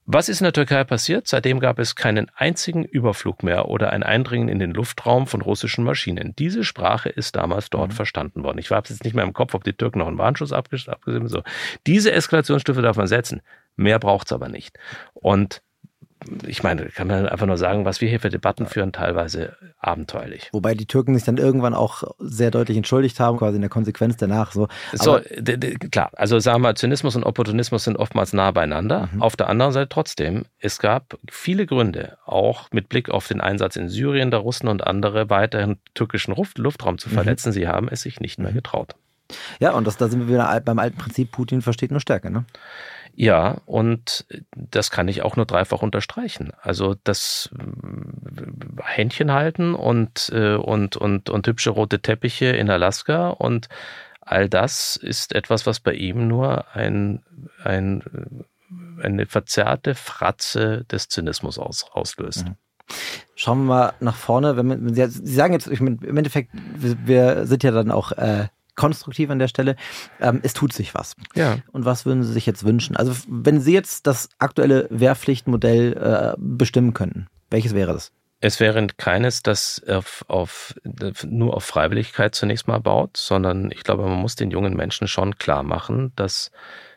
Was ist in der Türkei passiert? Seitdem gab es keinen einzigen Überflug mehr oder ein Eindringen in den Luftraum von russischen Maschinen. Diese Sprache ist damals dort verstanden worden. Ich habe es jetzt nicht mehr im Kopf, ob die Türken noch einen Warnschuss abgesehen haben. So. Diese Eskalationsstufe darf man setzen. Mehr braucht es aber nicht. Und ich meine, kann man einfach nur sagen, was wir hier für Debatten führen, teilweise abenteuerlich. Wobei die Türken sich dann irgendwann auch sehr deutlich entschuldigt haben, quasi in der Konsequenz danach. Klar, also sagen wir mal, Zynismus und Opportunismus sind oftmals nah beieinander. Auf der anderen Seite trotzdem, es gab viele Gründe, auch mit Blick auf den Einsatz in Syrien der Russen und andere weiterhin türkischen Luftraum zu verletzen. Sie haben es sich nicht mehr getraut. Ja, und da sind wir wieder beim alten Prinzip, Putin versteht nur Stärke, ne? Ja, und das kann ich auch nur dreifach unterstreichen. Also das Händchen halten und hübsche rote Teppiche in Alaska und all das ist etwas, was bei ihm nur eine verzerrte Fratze des Zynismus auslöst. Schauen wir mal nach vorne. Sie sagen jetzt, im Endeffekt, wir sind ja dann auch konstruktiv an der Stelle. Es tut sich was. Ja. Und was würden Sie sich jetzt wünschen? Also wenn Sie jetzt das aktuelle Wehrpflichtmodell bestimmen könnten, welches wäre das? Es wäre keines, das nur auf Freiwilligkeit zunächst mal baut, sondern ich glaube, man muss den jungen Menschen schon klar machen, dass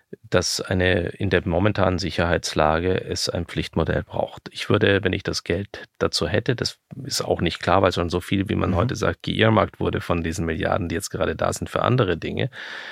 in der momentanen Sicherheitslage es ein Pflichtmodell braucht. Ich würde, wenn ich das Geld dazu hätte, das ist auch nicht klar, weil schon so viel, wie man heute sagt, geearmarkt wurde von diesen Milliarden, die jetzt gerade da sind für andere Dinge.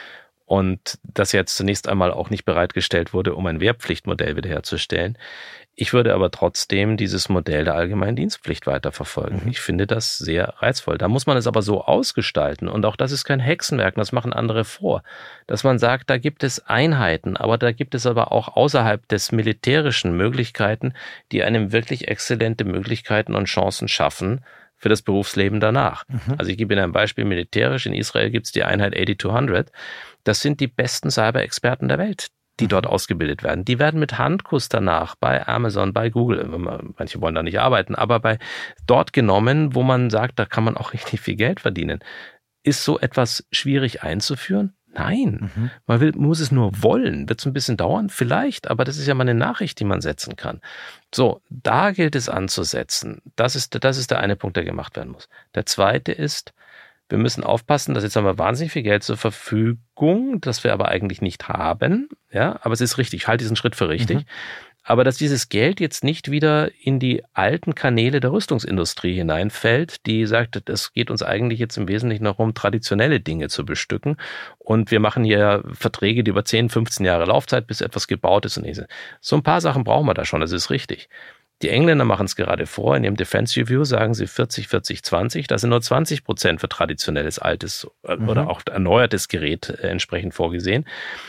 Und das jetzt zunächst einmal auch nicht bereitgestellt wurde, um ein Wehrpflichtmodell wiederherzustellen. Ich würde aber trotzdem dieses Modell der allgemeinen Dienstpflicht weiterverfolgen. Ich finde das sehr reizvoll. Da muss man es aber so ausgestalten. Und auch das ist kein Hexenwerk, das machen andere vor. Dass man sagt, da gibt es Einheiten, aber da gibt es aber auch außerhalb des militärischen Möglichkeiten, die einem wirklich exzellente Möglichkeiten und Chancen schaffen für das Berufsleben danach. Also ich gebe Ihnen ein Beispiel militärisch. In Israel gibt es die Einheit 8200. Das sind die besten Cyber-Experten der Welt, die dort ausgebildet werden. Die werden mit Handkuss danach bei Amazon, bei Google, manche wollen da nicht arbeiten, aber dort genommen, wo man sagt, da kann man auch richtig viel Geld verdienen. Ist so etwas schwierig einzuführen? Nein, man muss es nur wollen. Wird es ein bisschen dauern? Vielleicht, aber das ist ja mal eine Nachricht, die man setzen kann. So, da gilt es anzusetzen. Das ist der eine Punkt, der gemacht werden muss. Der zweite ist, wir müssen aufpassen, dass jetzt haben wir wahnsinnig viel Geld zur Verfügung, das wir aber eigentlich nicht haben. Ja, aber es ist richtig, ich halte diesen Schritt für richtig. Aber dass dieses Geld jetzt nicht wieder in die alten Kanäle der Rüstungsindustrie hineinfällt, die sagt, es geht uns eigentlich jetzt im Wesentlichen noch um traditionelle Dinge zu bestücken. Und wir machen hier Verträge, die über 10, 15 Jahre Laufzeit, bis etwas gebaut ist. Und so ein paar Sachen brauchen wir da schon, das ist richtig. Die Engländer machen es gerade vor. In ihrem Defense Review sagen sie 40, 40, 20. Da sind nur 20% für traditionelles, altes oder auch erneuertes Gerät entsprechend vorgesehen.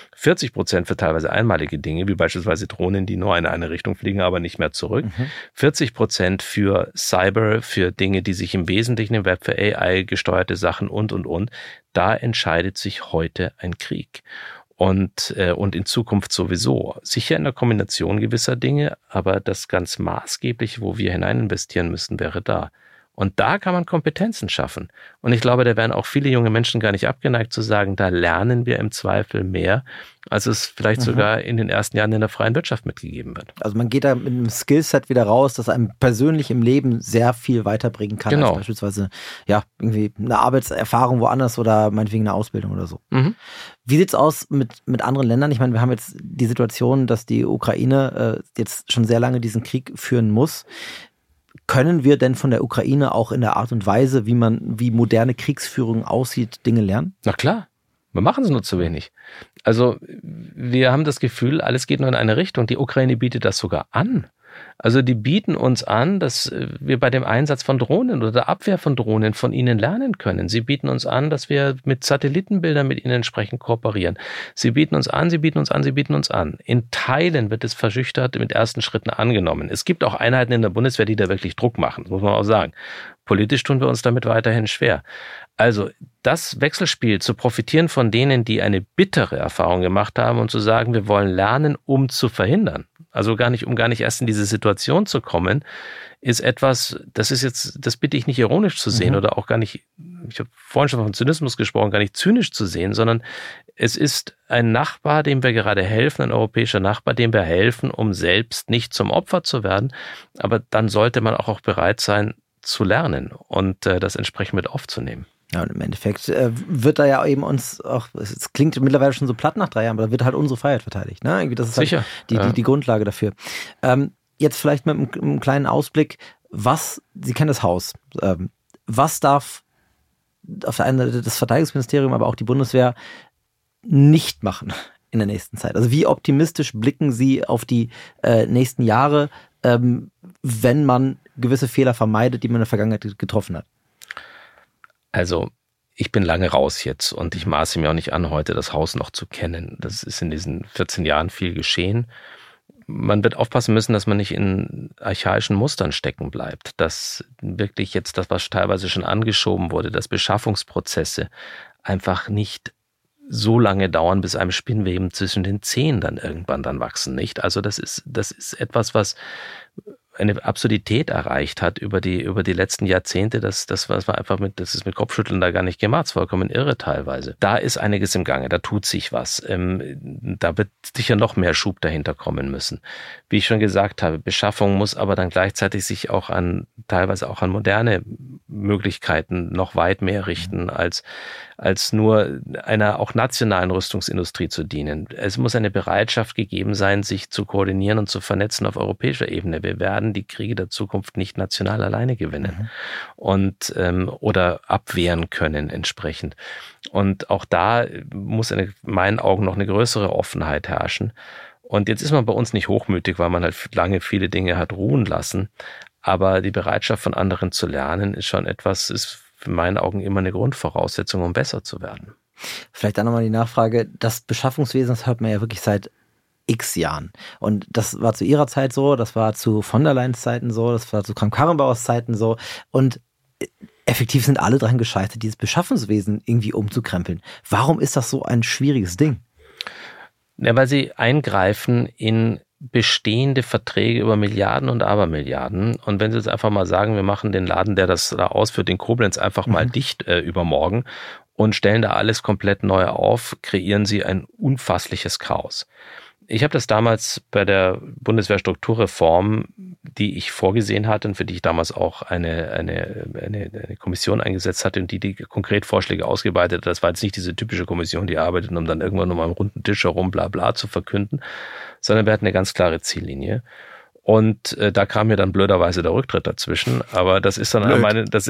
40% für teilweise einmalige Dinge, wie beispielsweise Drohnen, die nur in eine Richtung fliegen, aber nicht mehr zurück. 40% für Cyber, für Dinge, die sich im Wesentlichen im Web, für AI gesteuerte Sachen und. Da entscheidet sich heute ein Krieg. Und in Zukunft sowieso. Sicher in der Kombination gewisser Dinge, aber das ganz Maßgebliche, wo wir hinein investieren müssen, wäre da. Und da kann man Kompetenzen schaffen. Und ich glaube, da wären auch viele junge Menschen gar nicht abgeneigt zu sagen, da lernen wir im Zweifel mehr, als es vielleicht sogar in den ersten Jahren in der freien Wirtschaft mitgegeben wird. Also man geht da mit einem Skillset wieder raus, das einem persönlich im Leben sehr viel weiterbringen kann. Genau. Als beispielsweise irgendwie eine Arbeitserfahrung woanders oder meinetwegen eine Ausbildung oder so. Wie sieht's aus mit anderen Ländern? Ich meine, wir haben jetzt die Situation, dass die Ukraine jetzt schon sehr lange diesen Krieg führen muss. Können wir denn von der Ukraine auch in der Art und Weise, wie moderne Kriegsführung aussieht, Dinge lernen? Na klar, wir machen es nur zu wenig. Also wir haben das Gefühl, alles geht nur in eine Richtung. Die Ukraine bietet das sogar an. Also die bieten uns an, dass wir bei dem Einsatz von Drohnen oder der Abwehr von Drohnen von ihnen lernen können. Sie bieten uns an, dass wir mit Satellitenbildern mit ihnen entsprechend kooperieren. Sie bieten uns an. In Teilen wird es verschüchtert mit ersten Schritten angenommen. Es gibt auch Einheiten in der Bundeswehr, die da wirklich Druck machen, muss man auch sagen. politisch tun wir uns damit weiterhin schwer. Also das Wechselspiel, zu profitieren von denen, die eine bittere Erfahrung gemacht haben und zu sagen, wir wollen lernen, um zu verhindern, also um gar nicht erst in diese Situation zu kommen, ist etwas, das bitte ich nicht ironisch zu sehen oder auch gar nicht, ich habe vorhin schon von Zynismus gesprochen, gar nicht zynisch zu sehen, sondern es ist ein Nachbar, dem wir gerade helfen, ein europäischer Nachbar, dem wir helfen, um selbst nicht zum Opfer zu werden. Aber dann sollte man auch bereit sein, zu lernen und das entsprechend mit aufzunehmen. Ja, und im Endeffekt wird da ja eben uns auch, es klingt mittlerweile schon so platt nach 3 Jahren, aber da wird halt unsere Freiheit verteidigt. Ne? Irgendwie das ist sicher, halt die Grundlage dafür. Jetzt vielleicht mit einem kleinen Ausblick, Sie kennen das Haus, was darf auf der einen Seite das Verteidigungsministerium, aber auch die Bundeswehr nicht machen in der nächsten Zeit? Also wie optimistisch blicken Sie auf die nächsten Jahre, wenn man gewisse Fehler vermeidet, die man in der Vergangenheit getroffen hat? Also ich bin lange raus jetzt und ich maße mir auch nicht an, heute das Haus noch zu kennen. Das ist in diesen 14 Jahren viel geschehen. Man wird aufpassen müssen, dass man nicht in archaischen Mustern stecken bleibt. Dass wirklich jetzt das, was teilweise schon angeschoben wurde, dass Beschaffungsprozesse einfach nicht so lange dauern, bis einem Spinnweben zwischen den Zehen dann irgendwann dann wachsen, nicht? Also das ist etwas, was eine Absurdität erreicht hat über die letzten Jahrzehnte, das ist mit Kopfschütteln da gar nicht gemacht, es ist vollkommen irre teilweise. Da ist einiges im Gange, da tut sich was. Da wird sicher noch mehr Schub dahinter kommen müssen. Wie ich schon gesagt habe, Beschaffung muss aber dann gleichzeitig sich teilweise auch an moderne Möglichkeiten noch weit mehr richten, als nur einer auch nationalen Rüstungsindustrie zu dienen. Es muss eine Bereitschaft gegeben sein, sich zu koordinieren und zu vernetzen auf europäischer Ebene. Wir werden die Kriege der Zukunft nicht national alleine gewinnen und oder abwehren können entsprechend. Und auch da muss in meinen Augen noch eine größere Offenheit herrschen. Und jetzt ist man bei uns nicht hochmütig, weil man halt lange viele Dinge hat ruhen lassen. Aber die Bereitschaft von anderen zu lernen ist in meinen Augen immer eine Grundvoraussetzung, um besser zu werden. Vielleicht dann nochmal die Nachfrage, das Beschaffungswesen, das hört man ja wirklich seit x Jahren. Und das war zu Ihrer Zeit so, das war zu von der Leyens Zeiten so, das war zu Kramp-Karrenbauers Zeiten so. Und effektiv sind alle dran gescheitert, dieses Beschaffungswesen irgendwie umzukrempeln. Warum ist das so ein schwieriges Ding? Ja, weil sie eingreifen in bestehende Verträge über Milliarden und Abermilliarden. Und wenn Sie jetzt einfach mal sagen, wir machen den Laden, der das da ausführt, den Koblenz einfach mal dicht übermorgen und stellen da alles komplett neu auf, kreieren Sie ein unfassliches Chaos. Ich habe das damals bei der Bundeswehrstrukturreform, die ich vorgesehen hatte und für die ich damals auch eine Kommission eingesetzt hatte und die konkret Vorschläge ausgearbeitet hat. Das war jetzt nicht diese typische Kommission, die arbeitet, um dann irgendwann nochmal am runden Tisch herum bla bla zu verkünden, sondern wir hatten eine ganz klare Ziellinie. Und da kam mir dann blöderweise der Rücktritt dazwischen, aber das ist dann das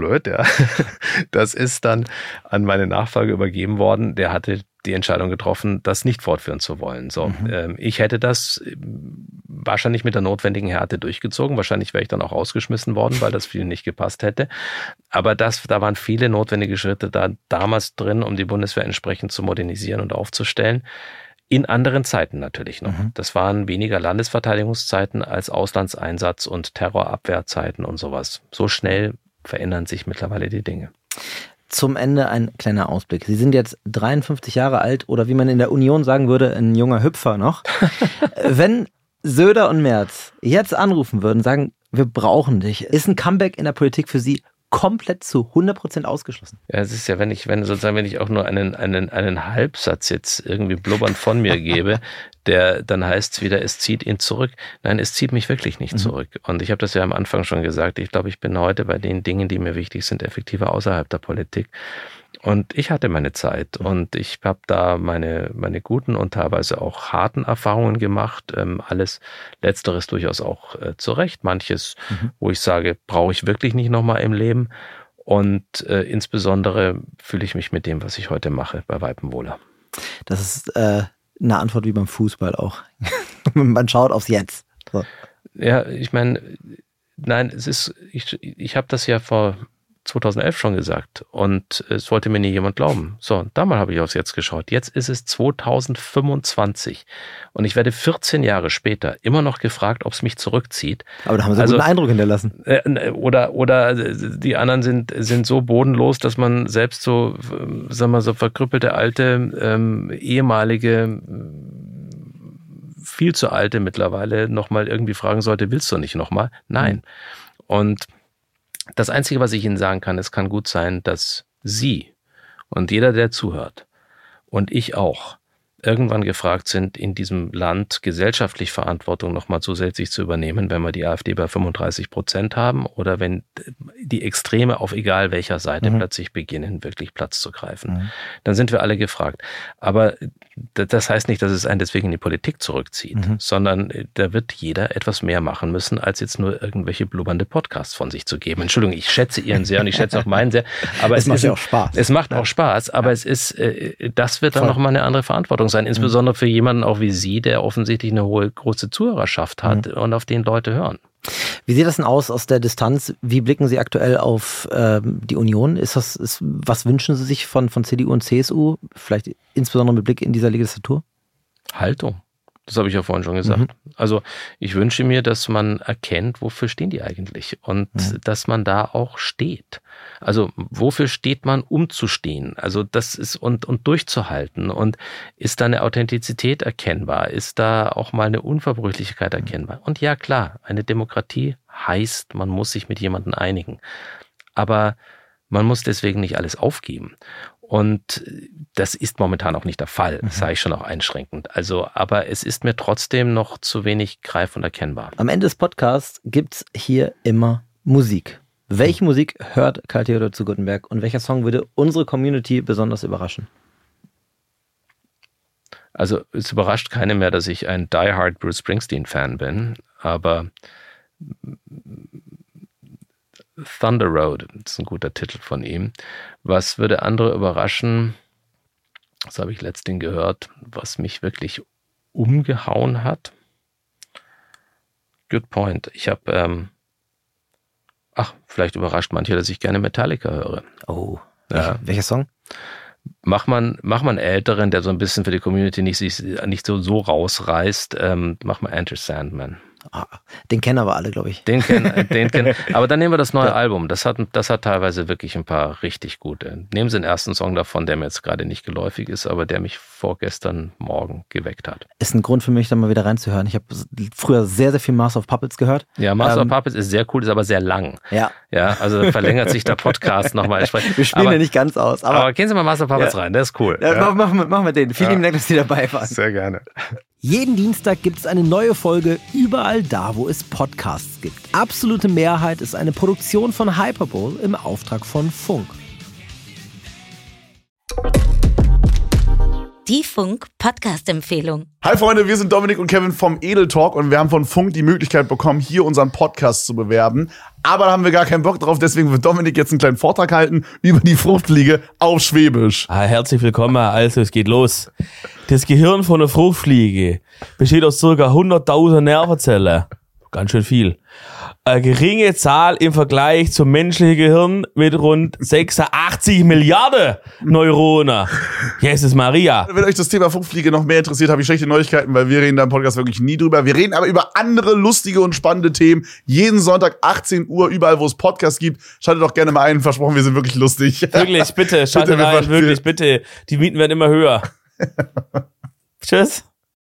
ist dann an meine Nachfolge übergeben worden. Der hatte die Entscheidung getroffen, das nicht fortführen zu wollen. So, ich hätte das wahrscheinlich mit der notwendigen Härte durchgezogen. Wahrscheinlich wäre ich dann auch rausgeschmissen worden, weil das vielen nicht gepasst hätte. Aber da waren viele notwendige Schritte damals drin, um die Bundeswehr entsprechend zu modernisieren und aufzustellen. In anderen Zeiten natürlich noch. Das waren weniger Landesverteidigungszeiten als Auslandseinsatz und Terrorabwehrzeiten und sowas. So schnell verändern sich mittlerweile die Dinge. Zum Ende ein kleiner Ausblick. Sie sind jetzt 53 Jahre alt oder wie man in der Union sagen würde, ein junger Hüpfer noch. Wenn Söder und Merz jetzt anrufen würden, sagen, wir brauchen dich, ist ein Comeback in der Politik für Sie komplett zu 100% ausgeschlossen? Ja, es ist ja, wenn ich auch nur einen Halbsatz jetzt irgendwie blubbernd von mir gebe, der dann heißt es wieder, es zieht ihn zurück. Nein, es zieht mich wirklich nicht zurück. Und ich habe das ja am Anfang schon gesagt. Ich glaube, ich bin heute bei den Dingen, die mir wichtig sind, effektiver außerhalb der Politik. Und ich hatte meine Zeit und ich habe da meine guten und teilweise auch harten Erfahrungen gemacht. Alles Letzteres durchaus auch zu Recht. Manches, wo ich sage, brauche ich wirklich nicht nochmal im Leben. Und insbesondere fühle ich mich mit dem, was ich heute mache, bei Weitem wohler. Das ist eine Antwort wie beim Fußball auch. Man schaut aufs Jetzt. So. Ja, ich meine, nein, ich habe das ja vor 2011 schon gesagt und es wollte mir nie jemand glauben. So, damals habe ich aufs Jetzt geschaut. Jetzt ist es 2025 und ich werde 14 Jahre später immer noch gefragt, ob es mich zurückzieht. Aber da haben Sie einen guten Eindruck hinterlassen. Oder die anderen sind so bodenlos, dass man selbst so, sagen wir so verkrüppelte alte, ehemalige, viel zu alte mittlerweile nochmal irgendwie fragen sollte, willst du nicht nochmal? Nein. Und das Einzige, was ich Ihnen sagen kann, es kann gut sein, dass Sie und jeder, der zuhört und ich auch irgendwann gefragt sind, in diesem Land gesellschaftlich Verantwortung nochmal zusätzlich zu übernehmen, wenn wir die AfD bei 35% haben oder wenn die Extreme auf egal welcher Seite plötzlich beginnen, wirklich Platz zu greifen. Dann sind wir alle gefragt. Aber das heißt nicht, dass es einen deswegen in die Politik zurückzieht, sondern da wird jeder etwas mehr machen müssen, als jetzt nur irgendwelche blubbernde Podcasts von sich zu geben. Entschuldigung, ich schätze Ihren sehr und ich schätze auch meinen sehr. Aber es macht ja auch Spaß. Es macht auch Spaß, aber es ist, das wird dann nochmal eine andere Verantwortung sein, insbesondere für jemanden auch wie Sie, der offensichtlich eine große Zuhörerschaft hat und auf den Leute hören. Wie sieht das denn aus der Distanz? Wie blicken Sie aktuell auf die Union? Was wünschen Sie sich von CDU und CSU? Vielleicht insbesondere mit Blick in dieser Legislatur? Haltung. Das habe ich ja vorhin schon gesagt. Also ich wünsche mir, dass man erkennt, wofür stehen die eigentlich und dass man da auch steht. Also wofür steht man, um zu stehen? Also das ist und durchzuhalten. Und ist da eine Authentizität erkennbar? Ist da auch mal eine Unverbrüchlichkeit erkennbar? Und ja klar, eine Demokratie heißt, man muss sich mit jemandem einigen. Aber man muss deswegen nicht alles aufgeben. Und das ist momentan auch nicht der Fall, das sage ich schon auch einschränkend. Also, aber es ist mir trotzdem noch zu wenig greif- und erkennbar. Am Ende des Podcasts gibt's hier immer Musik. Welche Musik hört Karl Theodor zu Guttenberg und welcher Song würde unsere Community besonders überraschen? Also es überrascht keinen mehr, dass ich ein Die-Hard Bruce Springsteen-Fan bin, aber Thunder Road, das ist ein guter Titel von ihm. Was würde andere überraschen? Das habe ich letztens gehört, was mich wirklich umgehauen hat. Good point. Ich habe, vielleicht überrascht manche, dass ich gerne Metallica höre. Oh, ja. Welcher Song? Mach man Älteren, der so ein bisschen für die Community nicht so rausreißt, mach mal Enter Sandman. Den kennen aber alle, glaube ich. Den kennen. Aber dann nehmen wir das neue Album. Das hat teilweise wirklich ein paar richtig gute. Nehmen Sie den ersten Song davon, der mir jetzt gerade nicht geläufig ist, aber der mich vorgestern Morgen geweckt hat. Ist ein Grund für mich, da mal wieder reinzuhören. Ich habe früher sehr, sehr viel Master of Puppets gehört. Ja, Master of Puppets ist sehr cool, ist aber sehr lang. Ja, also verlängert sich der Podcast nochmal. Wir spielen ja nicht ganz aus. Aber gehen Sie mal Master of Puppets rein, der ist cool. Ja. Machen wir den. Vielen Dank, dass Sie dabei waren. Sehr gerne. Jeden Dienstag gibt es eine neue Folge überall da, wo es Podcasts gibt. Absolute Mehrheit ist eine Produktion von Hyperbowl im Auftrag von Funk. Die Funk-Podcast-Empfehlung. Hi Freunde, wir sind Dominik und Kevin vom Edel Talk und wir haben von Funk die Möglichkeit bekommen, hier unseren Podcast zu bewerben. Aber da haben wir gar keinen Bock drauf, deswegen wird Dominik jetzt einen kleinen Vortrag halten über die Fruchtfliege auf Schwäbisch. Herzlich willkommen, also es geht los. Das Gehirn von einer Fruchtfliege besteht aus ca. 100.000 Nervenzellen. Ganz schön viel. Eine geringe Zahl im Vergleich zum menschlichen Gehirn mit rund 86 Milliarden Neuronen. Jesus Maria. Wenn euch das Thema Fruchtfliege noch mehr interessiert, habe ich schlechte Neuigkeiten, weil wir reden da im Podcast wirklich nie drüber. Wir reden aber über andere lustige und spannende Themen. Jeden Sonntag 18 Uhr, überall wo es Podcasts gibt. Schaltet doch gerne mal ein. Versprochen, wir sind wirklich lustig. Wirklich, bitte, schaltet rein, wirklich, bitte. Die Mieten werden immer höher. Tschüss.